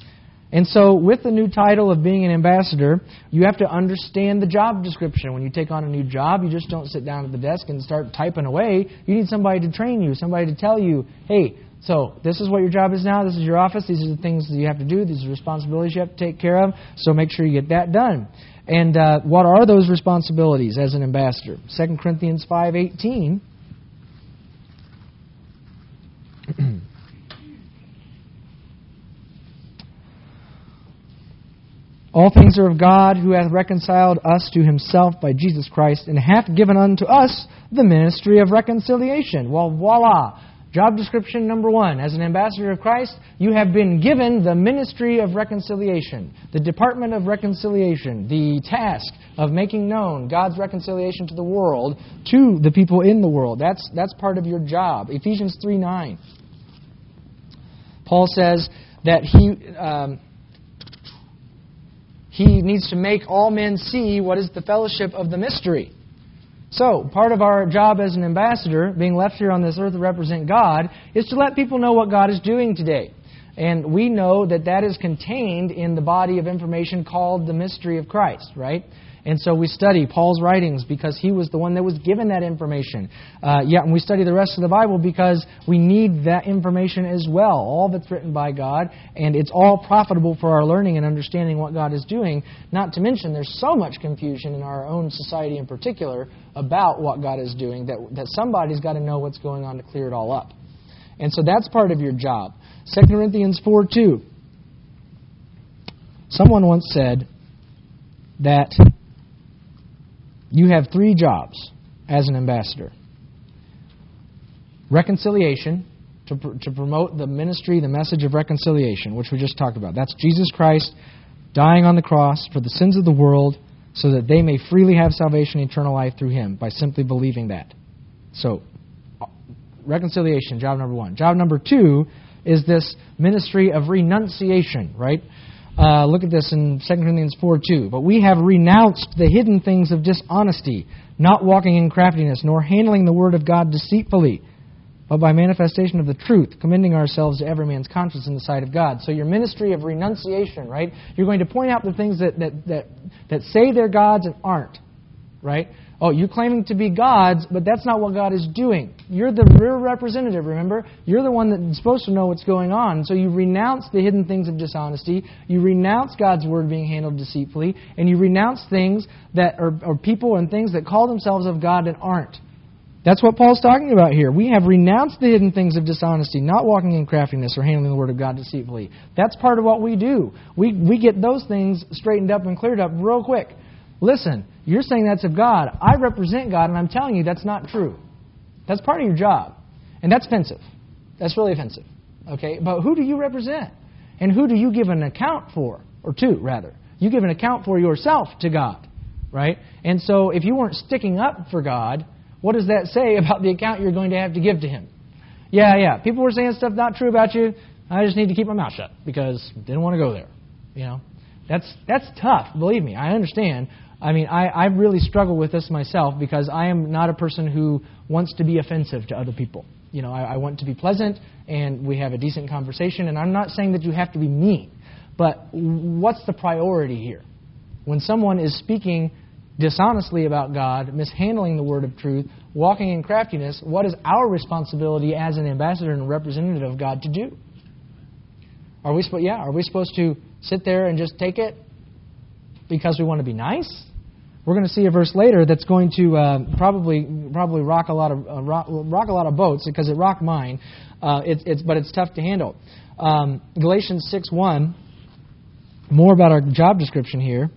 And so with the new title of being an ambassador, you have to understand the job description. When you take on a new job, you just don't sit down at the desk and start typing away. You need somebody to train you, somebody to tell you, hey, so this is what your job is now, this is your office, these are the things that you have to do, these are the responsibilities you have to take care of, so make sure you get that done. And uh, what are those responsibilities as an ambassador? Second Corinthians five eighteen All things are of God, who hath reconciled us to Himself by Jesus Christ, and hath given unto us the ministry of reconciliation. Well, voila! Job description number one. As an ambassador of Christ, you have been given the ministry of reconciliation, the department of reconciliation, the task of making known God's reconciliation to the world, to the people in the world. That's, that's part of your job. Ephesians three nine. Paul says that he... Um, He needs to make all men see what is the fellowship of the mystery. So, part of our job as an ambassador, being left here on this earth to represent God, is to let people know what God is doing today. And we know that that is contained in the body of information called the mystery of Christ, right? And so we study Paul's writings because he was the one that was given that information. Uh, yeah, and we study the rest of the Bible because we need that information as well. All that's written by God, and it's all profitable for our learning and understanding what God is doing. Not to mention there's so much confusion in our own society in particular about what God is doing that, that somebody's got to know what's going on to clear it all up. And so that's part of your job. Second Corinthians four two. Someone once said that you have three jobs as an ambassador. Reconciliation, to, pr- to promote the ministry, the message of reconciliation, which we just talked about. That's Jesus Christ dying on the cross for the sins of the world so that they may freely have salvation and eternal life through Him by simply believing that. So, reconciliation, job number one. Job number two is this ministry of renunciation, right? Uh, look at this in Second Corinthians four two. But we have renounced the hidden things of dishonesty, not walking in craftiness, nor handling the word of God deceitfully, but by manifestation of the truth, commending ourselves to every man's conscience in the sight of God. So your ministry of renunciation, right? You're going to point out the things that, that, that, that say they're God's and aren't, right? Oh, you're claiming to be God's, but that's not what God is doing. You're the real representative, remember? You're the one that's supposed to know what's going on. So you renounce the hidden things of dishonesty. You renounce God's word being handled deceitfully. And you renounce things that are, are people and things that call themselves of God and aren't. That's what Paul's talking about here. We have renounced the hidden things of dishonesty, not walking in craftiness or handling the word of God deceitfully. That's part of what we do. We we get those things straightened up and cleared up real quick. Listen, you're saying that's of God. I represent God, and I'm telling you that's not true. That's part of your job. And that's offensive. That's really offensive. Okay? But who do you represent? And who do you give an account for? Or to, rather. You give an account for yourself to God. Right? And so if you weren't sticking up for God, what does that say about the account you're going to have to give to Him? Yeah, yeah. People were saying stuff not true about you. I just need to keep my mouth shut because I didn't want to go there. You know? That's that's tough. Believe me. I understand. I mean, I, I really struggle with this myself because I am not a person who wants to be offensive to other people. You know, I, I want to be pleasant and we have a decent conversation. And I'm not saying that you have to be mean. But what's the priority here? When someone is speaking dishonestly about God, mishandling the word of truth, walking in craftiness, what is our responsibility as an ambassador and representative of God to do? Are we, yeah, are we supposed to sit there and just take it because we want to be nice? We're going to see a verse later that's going to uh, probably probably rock a lot of uh, rock, rock a lot of boats because it rocked mine. Uh, it, it's but it's tough to handle. Um, Galatians six one. More about our job description here.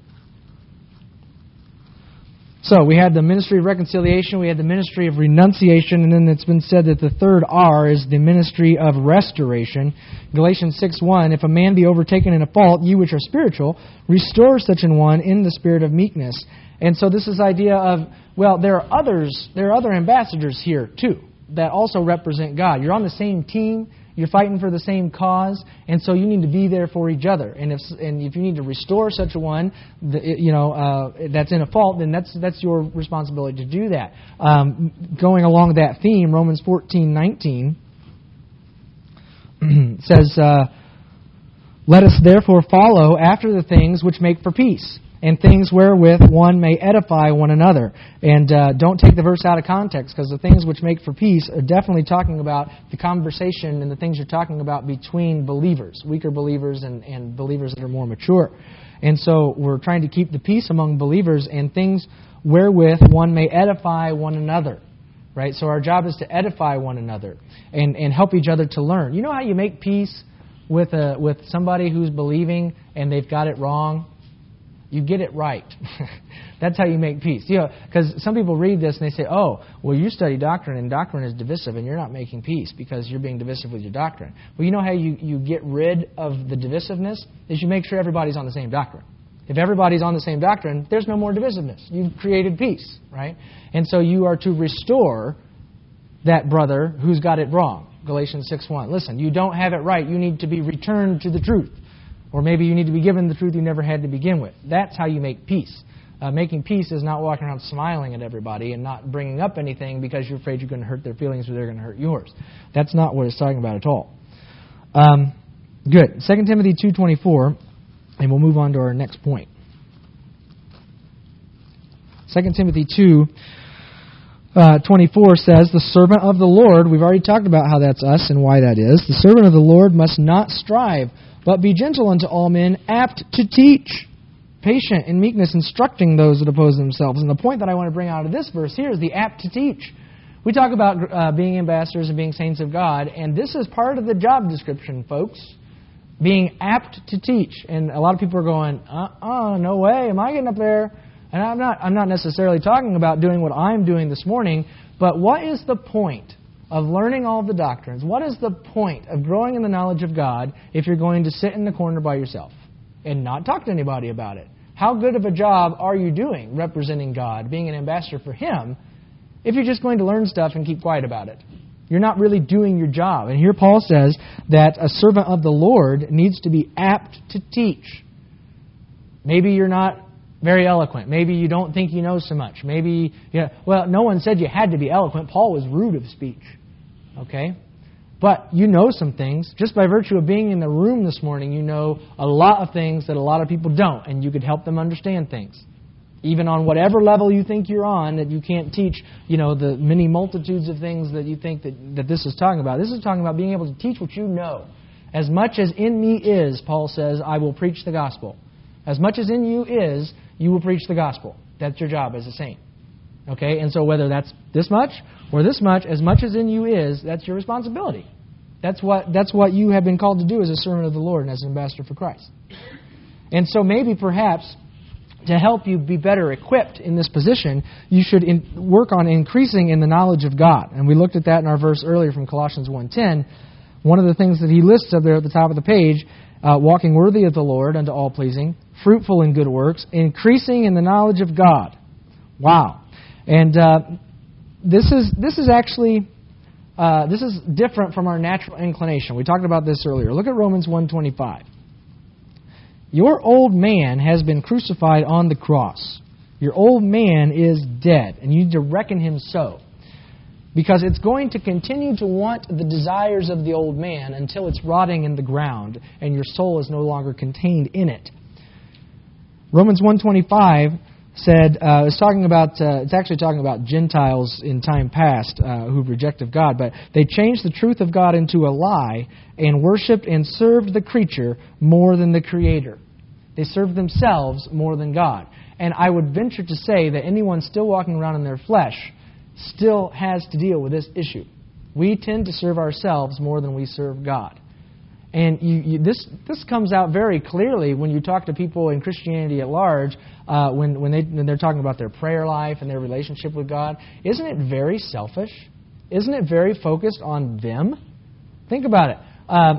So we had the ministry of reconciliation, we had the ministry of renunciation, and then it's been said that the third R is the ministry of restoration. Galatians six one, if a man be overtaken in a fault, you which are spiritual, restore such an one in the spirit of meekness. And so this is the idea of, well, there are others, there are other ambassadors here too that also represent God. You're on the same team. You're fighting for the same cause, and so you need to be there for each other. And if and if you need to restore such a one, the, you know, uh, that's in a fault, then that's that's your responsibility to do that. Um, going along that theme, Romans fourteen nineteen says, uh, "Let us therefore follow after the things which make for peace, and things wherewith one may edify one another." And uh, don't take the verse out of context, because the things which make for peace are definitely talking about the conversation and the things you're talking about between believers, weaker believers and, and believers that are more mature. And so we're trying to keep the peace among believers and things wherewith one may edify one another. Right? So our job is to edify one another and, and help each other to learn. You know how you make peace with a, with somebody who's believing and they've got it wrong? You get it right. That's how you make peace. You know, because some people read this and they say, oh, well, you study doctrine and doctrine is divisive and you're not making peace because you're being divisive with your doctrine. Well, you know how you, you get rid of the divisiveness? Is you make sure everybody's on the same doctrine. If everybody's on the same doctrine, there's no more divisiveness. You've created peace, right? And so you are to restore that brother who's got it wrong. Galatians six one. Listen, you don't have it right. You need to be returned to the truth. Or maybe you need to be given the truth you never had to begin with. That's how you make peace. Uh, making peace is not walking around smiling at everybody and not bringing up anything because you're afraid you're going to hurt their feelings or they're going to hurt yours. That's not what it's talking about at all. Um, good. Second Timothy two twenty-four, and we'll move on to our next point. Second Timothy two twenty-four says, the servant of the Lord, we've already talked about how that's us and why that is. The servant of the Lord must not strive, but be gentle unto all men, apt to teach, patient in meekness, instructing those that oppose themselves. And the point that I want to bring out of this verse here is the apt to teach. We talk about uh, being ambassadors and being saints of God, and this is part of the job description, folks. Being apt to teach. And a lot of people are going, uh-uh, no way, am I getting up there? And I'm not, I'm not necessarily talking about doing what I'm doing this morning, but what is the point of learning all of the doctrines? What is the point of growing in the knowledge of God if you're going to sit in the corner by yourself and not talk to anybody about it? How good of a job are you doing representing God, being an ambassador for Him, if you're just going to learn stuff and keep quiet about it? You're not really doing your job. And here Paul says that a servant of the Lord needs to be apt to teach. Maybe you're not very eloquent. Maybe you don't think you know so much. Maybe, yeah, well, no one said you had to be eloquent. Paul was rude of speech. Okay? But you know some things. Just by virtue of being in the room this morning, you know a lot of things that a lot of people don't, and you could help them understand things. Even on whatever level you think you're on, that you can't teach, you know, the many multitudes of things that you think that, that this is talking about. This is talking about being able to teach what you know. As much as in me is, Paul says, I will preach the gospel. As much as in you is, you will preach the gospel. That's your job as a saint. Okay? And so whether that's this much or this much, as much as in you is, that's your responsibility. That's what that's what you have been called to do as a servant of the Lord and as an ambassador for Christ. And so maybe perhaps to help you be better equipped in this position, you should in, work on increasing in the knowledge of God. And we looked at that in our verse earlier from Colossians one ten. One of the things that he lists up there at the top of the page, uh, walking worthy of the Lord unto all pleasing, fruitful in good works, increasing in the knowledge of God. Wow. And uh, this is this is actually uh, this is different from our natural inclination. We talked about this earlier. Look at Romans one twenty-five. Your old man has been crucified on the cross. Your old man is dead, and you need to reckon him so. Because it's going to continue to want the desires of the old man until it's rotting in the ground, and your soul is no longer contained in it. Romans one twenty-five said, uh, it's talking about, uh, it's actually talking about Gentiles in time past uh, who rejected God, but they changed the truth of God into a lie and worshipped and served the creature more than the Creator. They served themselves more than God. And I would venture to say that anyone still walking around in their flesh still has to deal with this issue. We tend to serve ourselves more than we serve God. And you, you, this this comes out very clearly when you talk to people in Christianity at large, uh, when when, they, when they're talking about their prayer life and their relationship with God. Isn't it very selfish? Isn't it very focused on them? Think about it. Uh,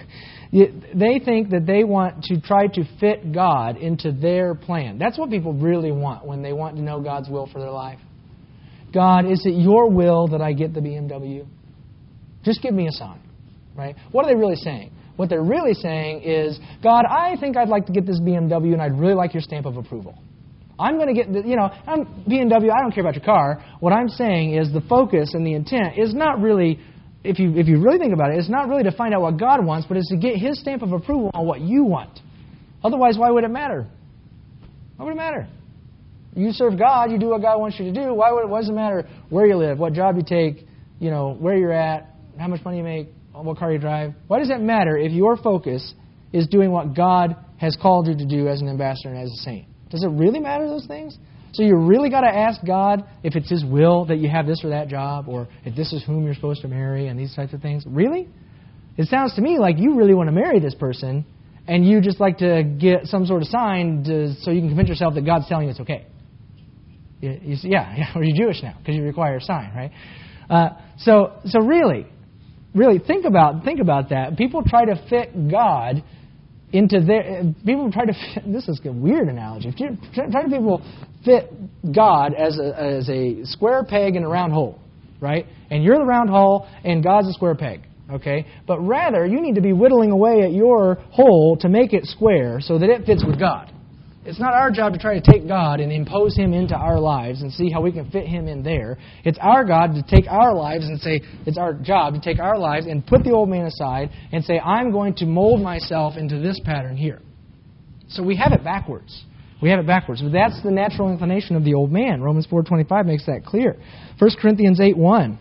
they think that they want to try to fit God into their plan. That's what people really want when they want to know God's will for their life. God, is it your will that I get the B M W? Just give me a sign. Right? What are they really saying? What they're really saying is, God, I think I'd like to get this B M W, and I'd really like your stamp of approval. I'm going to get, the, you know, I'm B M W, I don't care about your car. What I'm saying is the focus and the intent is not really, if you if you really think about it, it's not really to find out what God wants, but it's to get His stamp of approval on what you want. Otherwise, why would it matter? Why would it matter? You serve God, you do what God wants you to do. Why would it, why does it matter where you live, what job you take, you know, where you're at, how much money you make, what car you drive? Why does that matter if your focus is doing what God has called you to do as an ambassador and as a saint? Does it really matter, those things? So you really got to ask God if it's His will that you have this or that job, or if this is whom you're supposed to marry and these types of things? Really? It sounds to me like you really want to marry this person, and you just like to get some sort of sign to, so you can convince yourself that God's telling you it's okay. You, you, yeah, yeah, or you're Jewish now because you require a sign, right? Uh, so, so really, really think about think about that. People try to fit God into their. People try to. Fit, this is a weird analogy. Try to people fit God as a as a square peg in a round hole, right? And you're the round hole, and God's a square peg. Okay, but rather you need to be whittling away at your hole to make it square so that it fits with God. It's not our job to try to take God and impose Him into our lives and see how we can fit Him in there. It's our God to take our lives and say, it's our job to take our lives and put the old man aside and say, I'm going to mold myself into this pattern here. So we have it backwards. We have it backwards. But that's the natural inclination of the old man. Romans four twenty-five makes that clear. First Corinthians eight one.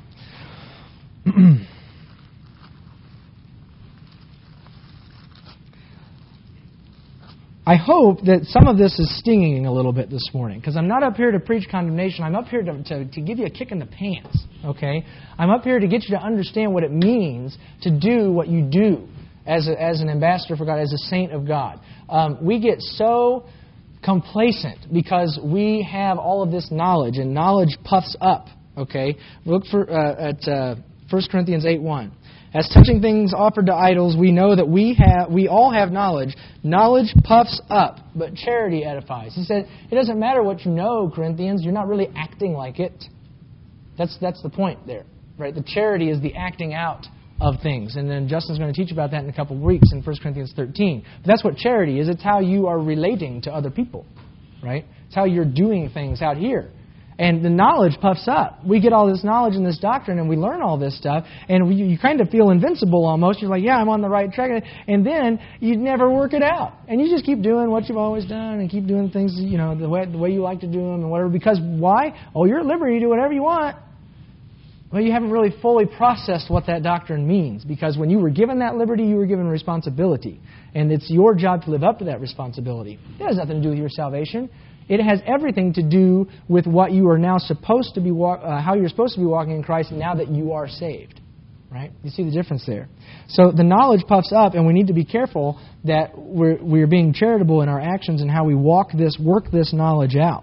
I hope that some of this is stinging a little bit this morning, because I'm not up here to preach condemnation. I'm up here to, to, to give you a kick in the pants, okay? I'm up here to get you to understand what it means to do what you do as, a, as an ambassador for God, as a saint of God. Um, we get so complacent because we have all of this knowledge, and knowledge puffs up, okay? Look for uh, at uh, First Corinthians eight one. As touching things offered to idols, we know that we have we all have knowledge. Knowledge puffs up, but charity edifies. He said, it doesn't matter what you know, Corinthians. You're not really acting like it. That's that's the point there, right? The charity is the acting out of things. And then Justin's going to teach about that in a couple of weeks in First Corinthians thirteen. But that's what charity is. It's how you are relating to other people, right? It's how you're doing things out here. And the knowledge puffs up. We get all this knowledge and this doctrine, and we learn all this stuff, and we, you kind of feel invincible almost. You're like, yeah, I'm on the right track. And then you never work it out. And you just keep doing what you've always done and keep doing things, you know, the way, the way you like to do them and whatever. Because why? Oh, you're at liberty to do whatever you want. Well, you haven't really fully processed what that doctrine means. Because when you were given that liberty, you were given responsibility. And it's your job to live up to that responsibility. It has nothing to do with your salvation. It has everything to do with what you are now supposed to be, wa- uh, how you're supposed to be walking in Christ now that you are saved. Right? You see the difference there. So the knowledge puffs up, and we need to be careful that we're, we're being charitable in our actions and how we walk this, work this knowledge out.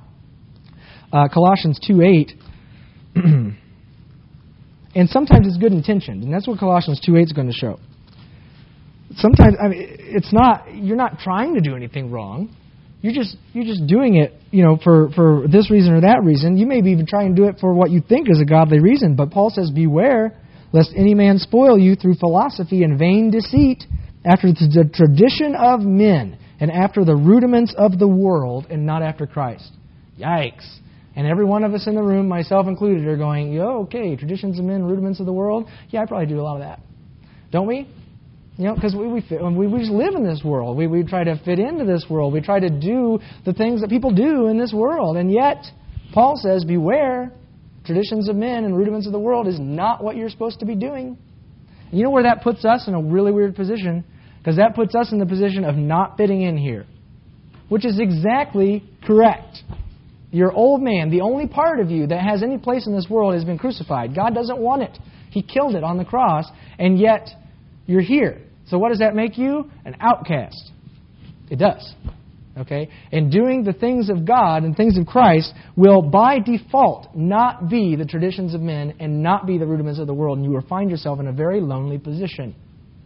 Uh, Colossians two eight, and sometimes it's good intentioned, and that's what Colossians two eight is going to show. Sometimes I mean, it's not, you're not trying to do anything wrong. You're just you're just doing it, you know, for, for this reason or that reason. You may be even trying to do it for what you think is a godly reason. But Paul says, beware lest any man spoil you through philosophy and vain deceit, after the tradition of men, and after the rudiments of the world, and not after Christ. Yikes. And every one of us in the room, myself included, are going, yo, okay, traditions of men, rudiments of the world. Yeah, I probably do a lot of that. Don't we? You know, because we we, fit, we we just live in this world. We we try to fit into this world. We try to do the things that people do in this world. And yet, Paul says, beware, traditions of men and rudiments of the world is not what you're supposed to be doing. And you know where that puts us? In a really weird position. Because that puts us in the position of not fitting in here. Which is exactly correct. Your old man, the only part of you that has any place in this world, has been crucified. God doesn't want it. He killed it on the cross. And yet, you're here. So what does that make you? An outcast. It does. Okay? And doing the things of God and things of Christ will, by default, not be the traditions of men and not be the rudiments of the world. And you will find yourself in a very lonely position.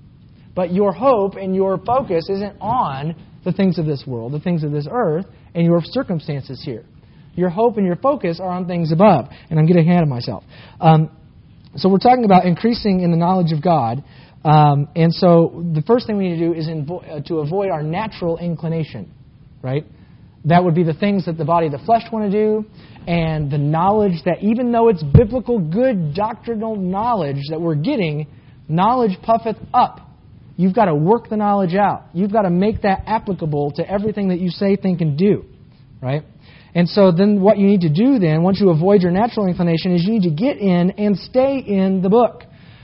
But your hope and your focus isn't on the things of this world, the things of this earth, and your circumstances here. Your hope and your focus are on things above. And I'm getting ahead of myself. Um, so we're talking about increasing in the knowledge of God. Um, and so the first thing we need to do is invo- uh, to avoid our natural inclination. Right? That would be the things that the body of the flesh want to do, and the knowledge that even though it's biblical, good doctrinal knowledge that we're getting, knowledge puffeth up. You've got to work the knowledge out. You've got to make that applicable to everything that you say, think, and do. Right? And so then what you need to do then, once you avoid your natural inclination, is you need to get in and stay in the book.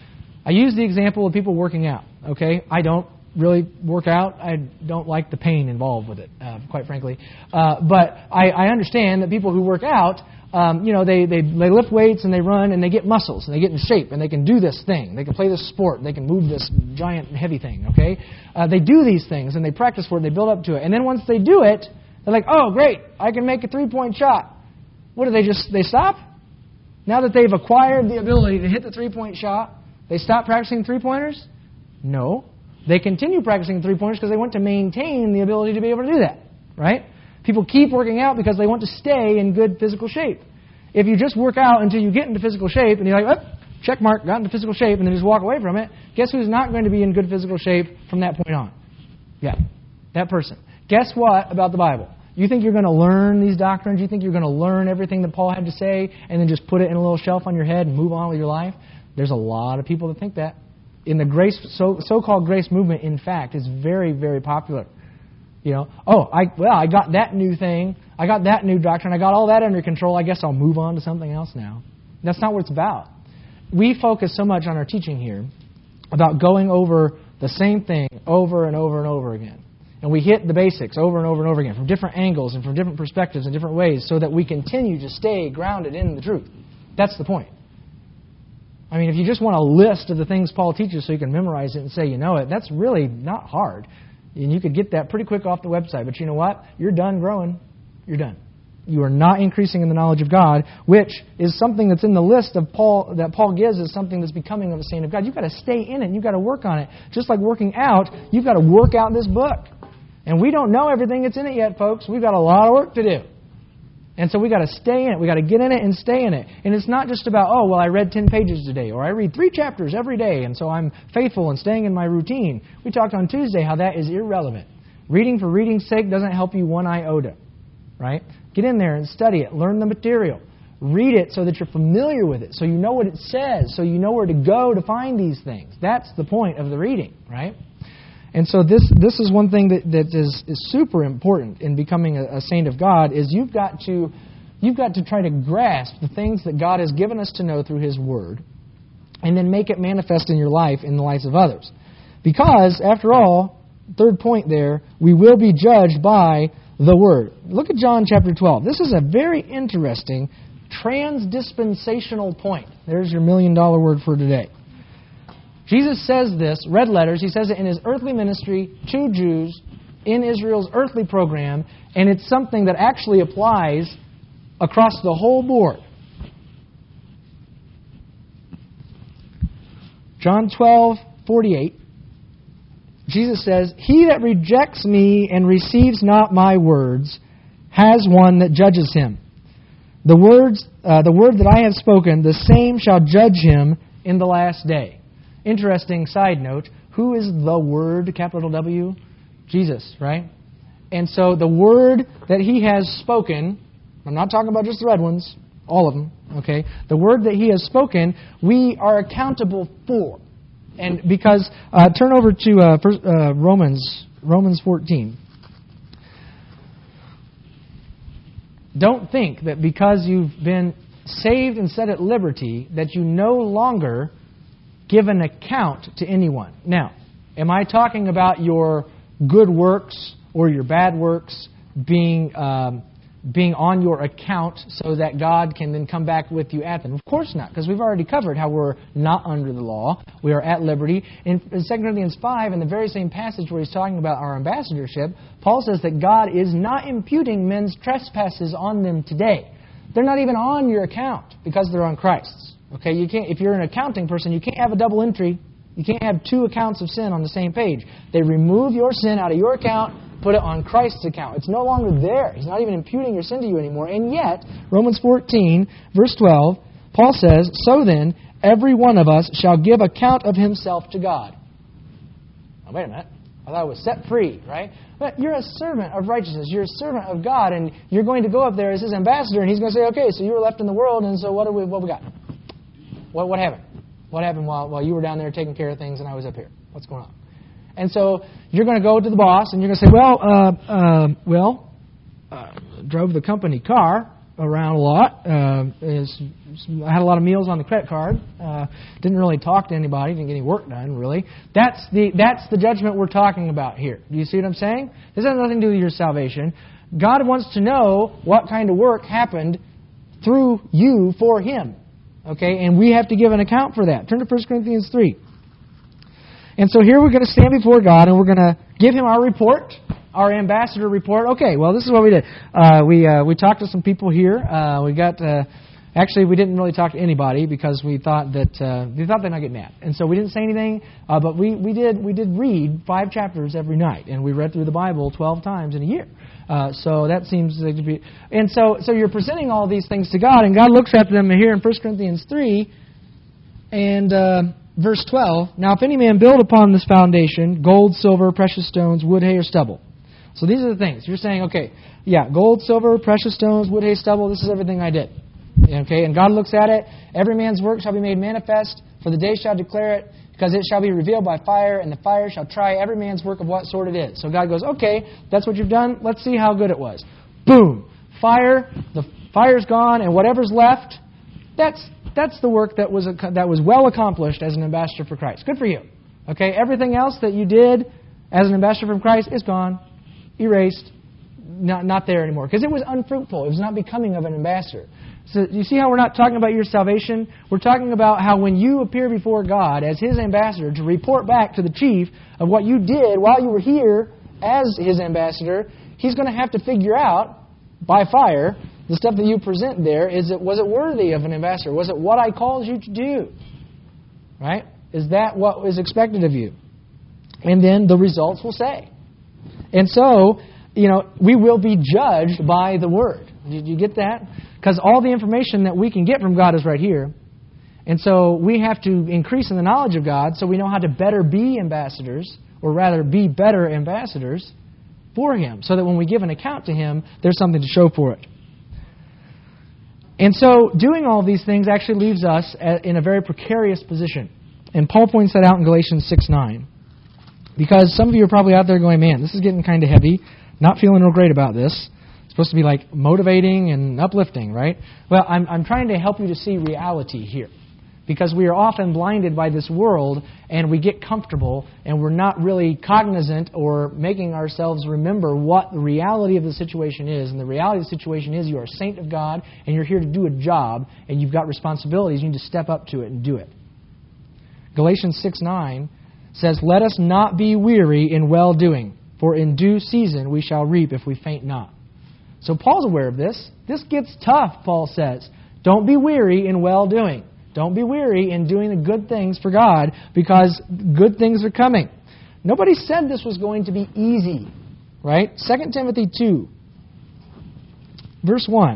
I use the example of people working out. Okay? I don't really work out. I don't like the pain involved with it, uh, quite frankly. Uh, but I, I understand that people who work out, um, you know, they, they they lift weights and they run and they get muscles and they get in shape and they can do this thing. They can play this sport. They can move this giant heavy thing, okay? Uh, they do these things and they practice for it. They build up to it. And then once they do it, they're like, oh, great, I can make a three-point shot. What do they just, they stop? Now that they've acquired the ability to hit the three-point shot, they stop practicing three-pointers? No. They continue practicing three-pointers because they want to maintain the ability to be able to do that, right? People keep working out because they want to stay in good physical shape. If you just work out until you get into physical shape and you're like, oh, check mark, got into physical shape, and then just walk away from it, guess who's not going to be in good physical shape from that point on? Yeah, that person. Guess what about the Bible? You think you're going to learn these doctrines? You think you're going to learn everything that Paul had to say and then just put it in a little shelf on your head and move on with your life? There's a lot of people that think that. In the grace, so, so-called grace movement, in fact, is very, very popular. You know, oh, I well, I got that new thing. I got that new doctrine. I got all that under control. I guess I'll move on to something else now. That's not what it's about. We focus so much on our teaching here about going over the same thing over and over and over again. And we hit the basics over and over and over again from different angles and from different perspectives and different ways so that we continue to stay grounded in the truth. That's the point. I mean, if you just want a list of the things Paul teaches so you can memorize it and say you know it, that's really not hard. And you could get that pretty quick off the website. But you know what? You're done growing. You're done. You are not increasing in the knowledge of God, which is something that's in the list of Paul that Paul gives as something that's becoming of a saint of God. You've got to stay in it. You've got to work on it. Just like working out, you've got to work out this book. And we don't know everything that's in it yet, folks. We've got a lot of work to do. And so we've got to stay in it. We've got to get in it and stay in it. And it's not just about, oh, well, I read ten pages today, or I read three chapters every day, and so I'm faithful and staying in my routine. We talked on Tuesday how that is irrelevant. Reading for reading's sake doesn't help you one iota, right? Get in there and study it. Learn the material. Read it so that you're familiar with it, so you know what it says, so you know where to go to find these things. That's the point of the reading, right? And so this this is one thing that, that is, is super important in becoming a, a saint of God is you've got to you've got to try to grasp the things that God has given us to know through His Word and then make it manifest in your life in the lives of others. Because, after all, third point there, we will be judged by the Word. Look at John chapter twelve. This is a very interesting transdispensational point. There's your million dollar word for today. Jesus says this, red letters, he says it in his earthly ministry to Jews in Israel's earthly program, and it's something that actually applies across the whole board. John twelve forty-eight. Jesus says, "He that rejects me and receives not my words has one that judges him. The words, uh, the word that I have spoken, the same shall judge him in the last day." Interesting side note, who is the Word, capital W? Jesus, right? And so the Word that He has spoken, I'm not talking about just the red ones, all of them, okay? The Word that He has spoken, we are accountable for. And because, uh, turn over to uh, first, uh, Romans, Romans fourteen. Don't think that because you've been saved and set at liberty that you no longer give an account to anyone. Now, am I talking about your good works or your bad works being um, being on your account so that God can then come back with you at them? Of course not, because we've already covered how we're not under the law. We are at liberty. In Second Corinthians five, in the very same passage where he's talking about our ambassadorship, Paul says that God is not imputing men's trespasses on them today. They're not even on your account because they're on Christ's. Okay, you can't. If you're an accounting person, you can't have a double entry. You can't have two accounts of sin on the same page. They remove your sin out of your account, put it on Christ's account. It's no longer there. He's not even imputing your sin to you anymore. And yet, Romans fourteen, verse twelve, Paul says, "So then, every one of us shall give account of himself to God." Now, wait a minute. I thought I was set free, right? But you're a servant of righteousness. You're a servant of God, and you're going to go up there as His ambassador, and He's going to say, "Okay, so you were left in the world, and so what do we what we got? What what happened? What happened while while you were down there taking care of things, and I was up here? What's going on?" And so you're going to go to the boss, and you're going to say, "Well, uh, uh, well, uh, drove the company car around a lot. Uh, is, I had a lot of meals on the credit card. Uh, didn't really talk to anybody. Didn't get any work done, really." That's the that's the judgment we're talking about here. Do you see what I'm saying? This has nothing to do with your salvation. God wants to know what kind of work happened through you for Him. Okay, and we have to give an account for that. Turn to First Corinthians three. And so here we're going to stand before God, and we're going to give Him our report, our ambassador report. Okay, well, this is what we did. Uh, we uh, we talked to some people here. Uh, we got uh, actually we didn't really talk to anybody because we thought that uh, we thought they'd not get mad, and so we didn't say anything. Uh, but we, we did we did read five chapters every night, and we read through the Bible twelve times in a year. Uh, so that seems to be, and so so you're presenting all these things to God, and God looks at them here in First Corinthians three, and uh, verse twelve. "Now, if any man build upon this foundation, gold, silver, precious stones, wood, hay, or stubble." So these are the things. You're saying, okay, yeah, gold, silver, precious stones, wood, hay, stubble, this is everything I did. Okay, and God looks at it. "Every man's work shall be made manifest, for the day shall declare it, because it shall be revealed by fire, and the fire shall try every man's work of what sort it is." So God goes, okay, that's what you've done. Let's see how good it was. Boom. Fire. The fire's gone, and whatever's left, that's that's the work that was that was well accomplished as an ambassador for Christ. Good for you. Okay, everything else that you did as an ambassador from Christ is gone, erased, not not there anymore, because it was unfruitful. It was not becoming of an ambassador. So you see how we're not talking about your salvation? We're talking about how when you appear before God as His ambassador to report back to the chief of what you did while you were here as His ambassador, He's going to have to figure out by fire the stuff that you present there. Is it was it worthy of an ambassador? Was it what I called you to do? Right? Is that what is expected of you? And then the results will say. And so, you know, we will be judged by the Word. Did you get that? Because all the information that we can get from God is right here. And so we have to increase in the knowledge of God so we know how to better be ambassadors, or rather be better ambassadors for Him, so that when we give an account to Him, there's something to show for it. And so doing all these things actually leaves us in a very precarious position. And Paul points that out in Galatians six nine. Because some of you are probably out there going, "Man, this is getting kind of heavy. Not feeling real great about this. Supposed to be like motivating and uplifting, right?" Well, I'm I'm trying to help you to see reality here. because we are often blinded by this world and we get comfortable and we're not really cognizant or making ourselves remember what the reality of the situation is. And the reality of the situation is you are a saint of God and you're here to do a job and you've got responsibilities. You need to step up to it and do it. Galatians six nine says, "Let us not be weary in well-doing, for in due season we shall reap if we faint not." So Paul's aware of this. This gets tough, Paul says. Don't be weary in well-doing. Don't be weary in doing the good things for God, because good things are coming. Nobody said this was going to be easy, right? Second Timothy two, verse one.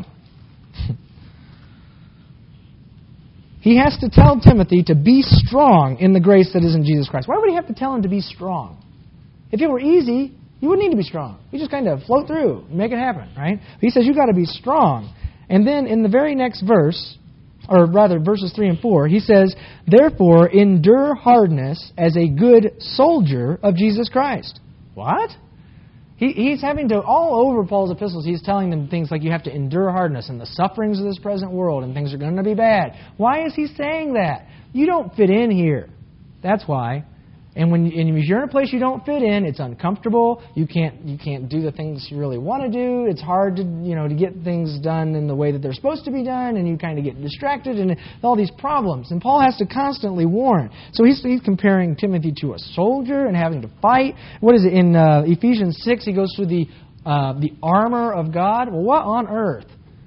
He has to tell Timothy to be strong in the grace that is in Jesus Christ. Why would he have to tell him to be strong? If it were easy, you wouldn't need to be strong. You just kind of float through and make it happen, right? But he says you've got to be strong. And then in the very next verse, or rather verses three and four, he says, "Therefore endure hardness as a good soldier of Jesus Christ." What? He, he's having to, all over Paul's epistles, he's telling them things like you have to endure hardness and the sufferings of this present world and things are going to be bad. Why is he saying that? You don't fit in here. That's why. And when you, and if you're in a place you don't fit in, it's uncomfortable. You can't you can't do the things you really want to do. It's hard to you know to get things done in the way that they're supposed to be done, and you kind of get distracted and all these problems. And Paul has to constantly warn. So he's, he's comparing Timothy to a soldier and having to fight. What is it in uh, Ephesians six? He goes through the uh, the armor of God. Well, what on earth?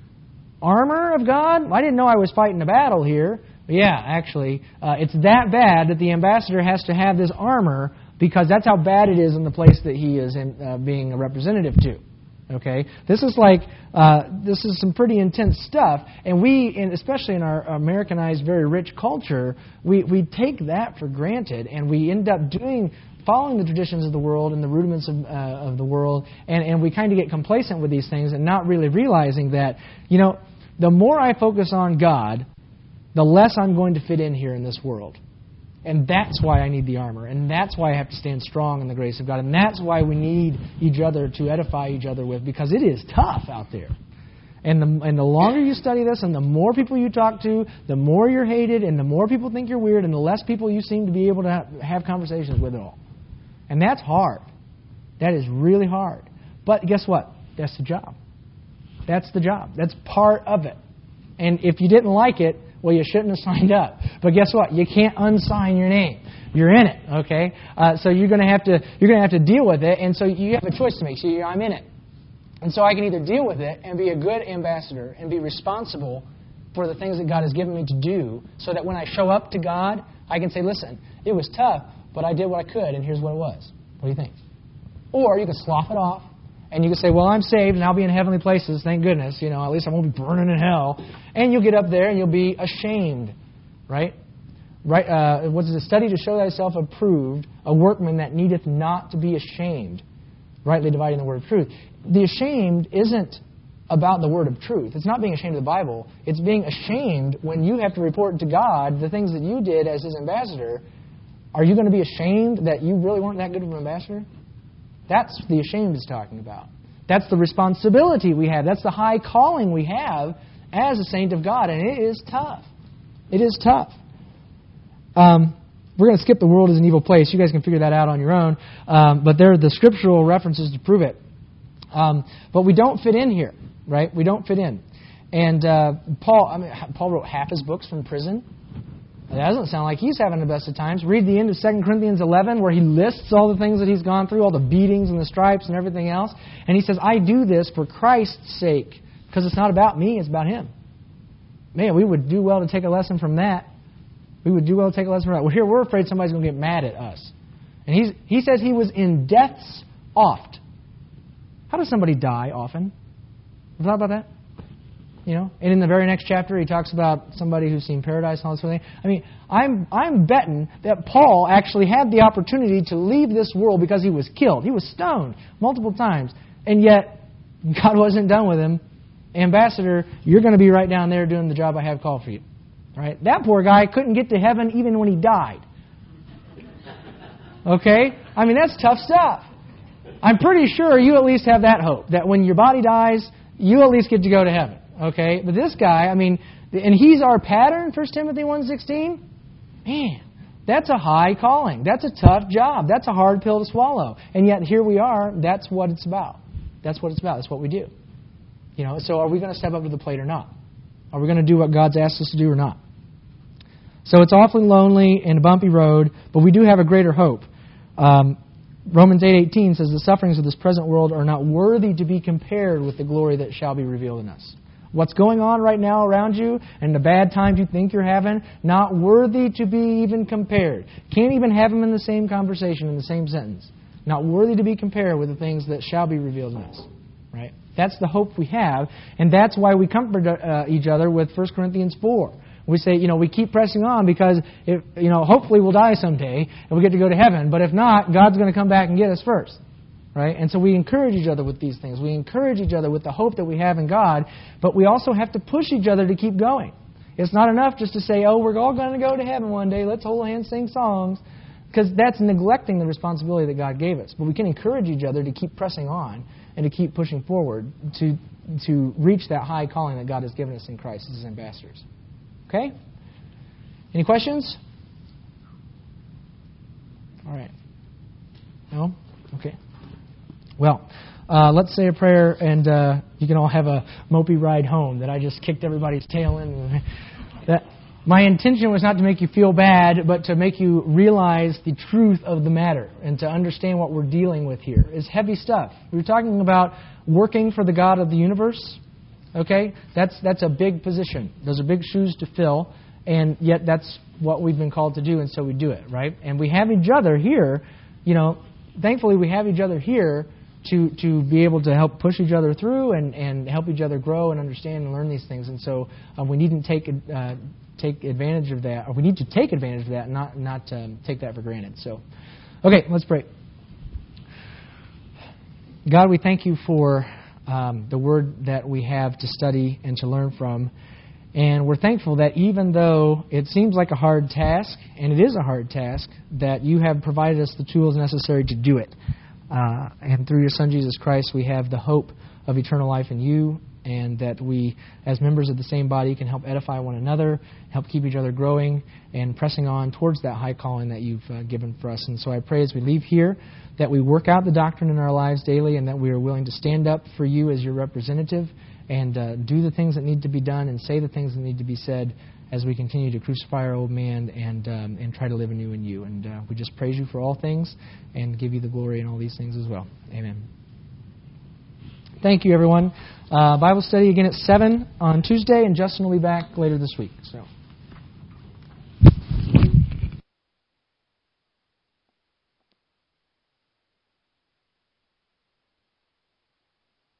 Armor of God? I didn't know I was fighting a battle here. Yeah, actually, uh, it's that bad that the ambassador has to have this armor because that's how bad it is in the place that he is in, uh, being a representative to. Okay, this is like uh, this is some pretty intense stuff, and we, in, especially in our Americanized, very rich culture, we we take that for granted, and we end up doing. Following the traditions of the world and the rudiments of, uh, of the world, and, and we kind of get complacent with these things and not really realizing that, you know, the more I focus on God, the less I'm going to fit in here in this world. And that's why I need the armor. And that's why I have to stand strong in the grace of God. And that's why we need each other to edify each other with, because it is tough out there. And the, and the longer you study this and the more people you talk to, the more you're hated and the more people think you're weird and the less people you seem to be able to have, have conversations with at all. And that's hard. That is really hard. But guess what? That's the job. That's the job. That's part of it. And if you didn't like it, well, you shouldn't have signed up. But guess what? You can't unsign your name. You're in it, okay? Uh, so you're going to have to you're going to have to deal with it. And so you have a choice to make. So you're, I'm in it, and so I can either deal with it and be a good ambassador and be responsible for the things that God has given me to do, so that when I show up to God, I can say, "Listen, it was tough, but I did what I could, and here's what it was." What do you think? Or you can slough it off. And you can say, well, I'm saved and I'll be in heavenly places, thank goodness. You know, at least I won't be burning in hell. And you'll get up there and you'll be ashamed, right? Right? Uh, what is it? Study to show thyself approved, a workman that needeth not to be ashamed, rightly dividing the word of truth. The ashamed isn't about the word of truth. It's not being ashamed of the Bible. It's being ashamed when you have to report to God the things that you did as His ambassador. Are you going to be ashamed that you really weren't that good of an ambassador? That's the ashamed is talking about. That's the responsibility we have. That's the high calling we have as a saint of God. And it is tough. It is tough. Um, we're going to skip the world is an evil place. You guys can figure that out on your own. Um, but there are the scriptural references to prove it. Um, but we don't fit in here, right? We don't fit in. And uh, Paul, I mean, Paul wrote half his books from prison. That doesn't sound like he's having the best of times. Read the end of Second Corinthians eleven where he lists all the things that he's gone through, all the beatings and the stripes and everything else. And he says, I do this for Christ's sake, because it's not about me, it's about Him. Man, we would do well to take a lesson from that. We would do well to take a lesson from that. Well, here we're afraid somebody's going to get mad at us. And he's, he says he was in death's oft. How does somebody die often? Have you thought about that? You know, and in the very next chapter, he talks about somebody who's seen paradise and all this sort of thing. I mean, I'm I'm betting that Paul actually had the opportunity to leave this world because he was killed. He was stoned multiple times, and yet God wasn't done with him. Ambassador, you're going to be right down there doing the job I have called for you. Right? That poor guy couldn't get to heaven even when he died. Okay? I mean, that's tough stuff. I'm pretty sure you at least have that hope, that when your body dies, you at least get to go to heaven. Okay, but this guy, I mean, And He's our pattern, First Timothy one sixteen. Man, that's a high calling. That's a tough job. That's a hard pill to swallow. And yet here we are. That's what it's about. That's what it's about. That's what we do. You know. So are we going to step up to the plate or not? Are we going to do what God's asked us to do or not? So it's awfully lonely and a bumpy road, but we do have a greater hope. Um, Romans eight eighteen says the sufferings of this present world are not worthy to be compared with the glory that shall be revealed in us. What's going on right now around you and the bad times you think you're having, not worthy to be even compared. Can't even have them in the same conversation, in the same sentence. Not worthy to be compared with the things that shall be revealed in us. Right? That's the hope we have, and that's why we comfort uh, each other with First Corinthians four. We say, you know, we keep pressing on because, if, you know, hopefully we'll die someday and we get to go to heaven. But if not, God's going to come back and get us first. Right? And so we encourage each other with these things. We encourage each other with the hope that we have in God, but we also have to push each other to keep going. It's not enough just to say, oh, we're all going to go to heaven one day. Let's hold hands, sing songs. Because that's neglecting the responsibility that God gave us. But we can encourage each other to keep pressing on and to keep pushing forward to, to reach that high calling that God has given us in Christ as His ambassadors. Okay? Any questions? All right. No? Okay. Well, uh, let's say a prayer, and uh, you can all have a mopey ride home that I just kicked everybody's tail in. That my intention was not to make you feel bad, but to make you realize the truth of the matter and to understand what we're dealing with here. It's heavy stuff. We were talking about working for the God of the universe. Okay? That's that's a big position. Those are big shoes to fill, and yet that's what we've been called to do, and so we do it, right? And we have each other here, you know, thankfully we have each other here to, to be able to help push each other through and, and help each other grow and understand and learn these things. And so uh, we needn't take uh, take advantage of that, or we need to take advantage of that and not, not um, take that for granted. So, okay, let's pray. God, we thank You for um, the Word that we have to study and to learn from. And we're thankful that even though it seems like a hard task, and it is a hard task, that You have provided us the tools necessary to do it. Uh, and through Your Son, Jesus Christ, we have the hope of eternal life in You, and that we, as members of the same body, can help edify one another, help keep each other growing, and pressing on towards that high calling that You've uh, given for us. And so I pray as we leave here that we work out the doctrine in our lives daily, and that we are willing to stand up for You as Your representative and uh, do the things that need to be done and say the things that need to be said as we continue to crucify our old man and um, and try to live anew in You. And uh, we just praise You for all things and give You the glory in all these things as well. Amen. Thank you, everyone. Uh, Bible study again at seven on Tuesday, and Justin will be back later this week. So.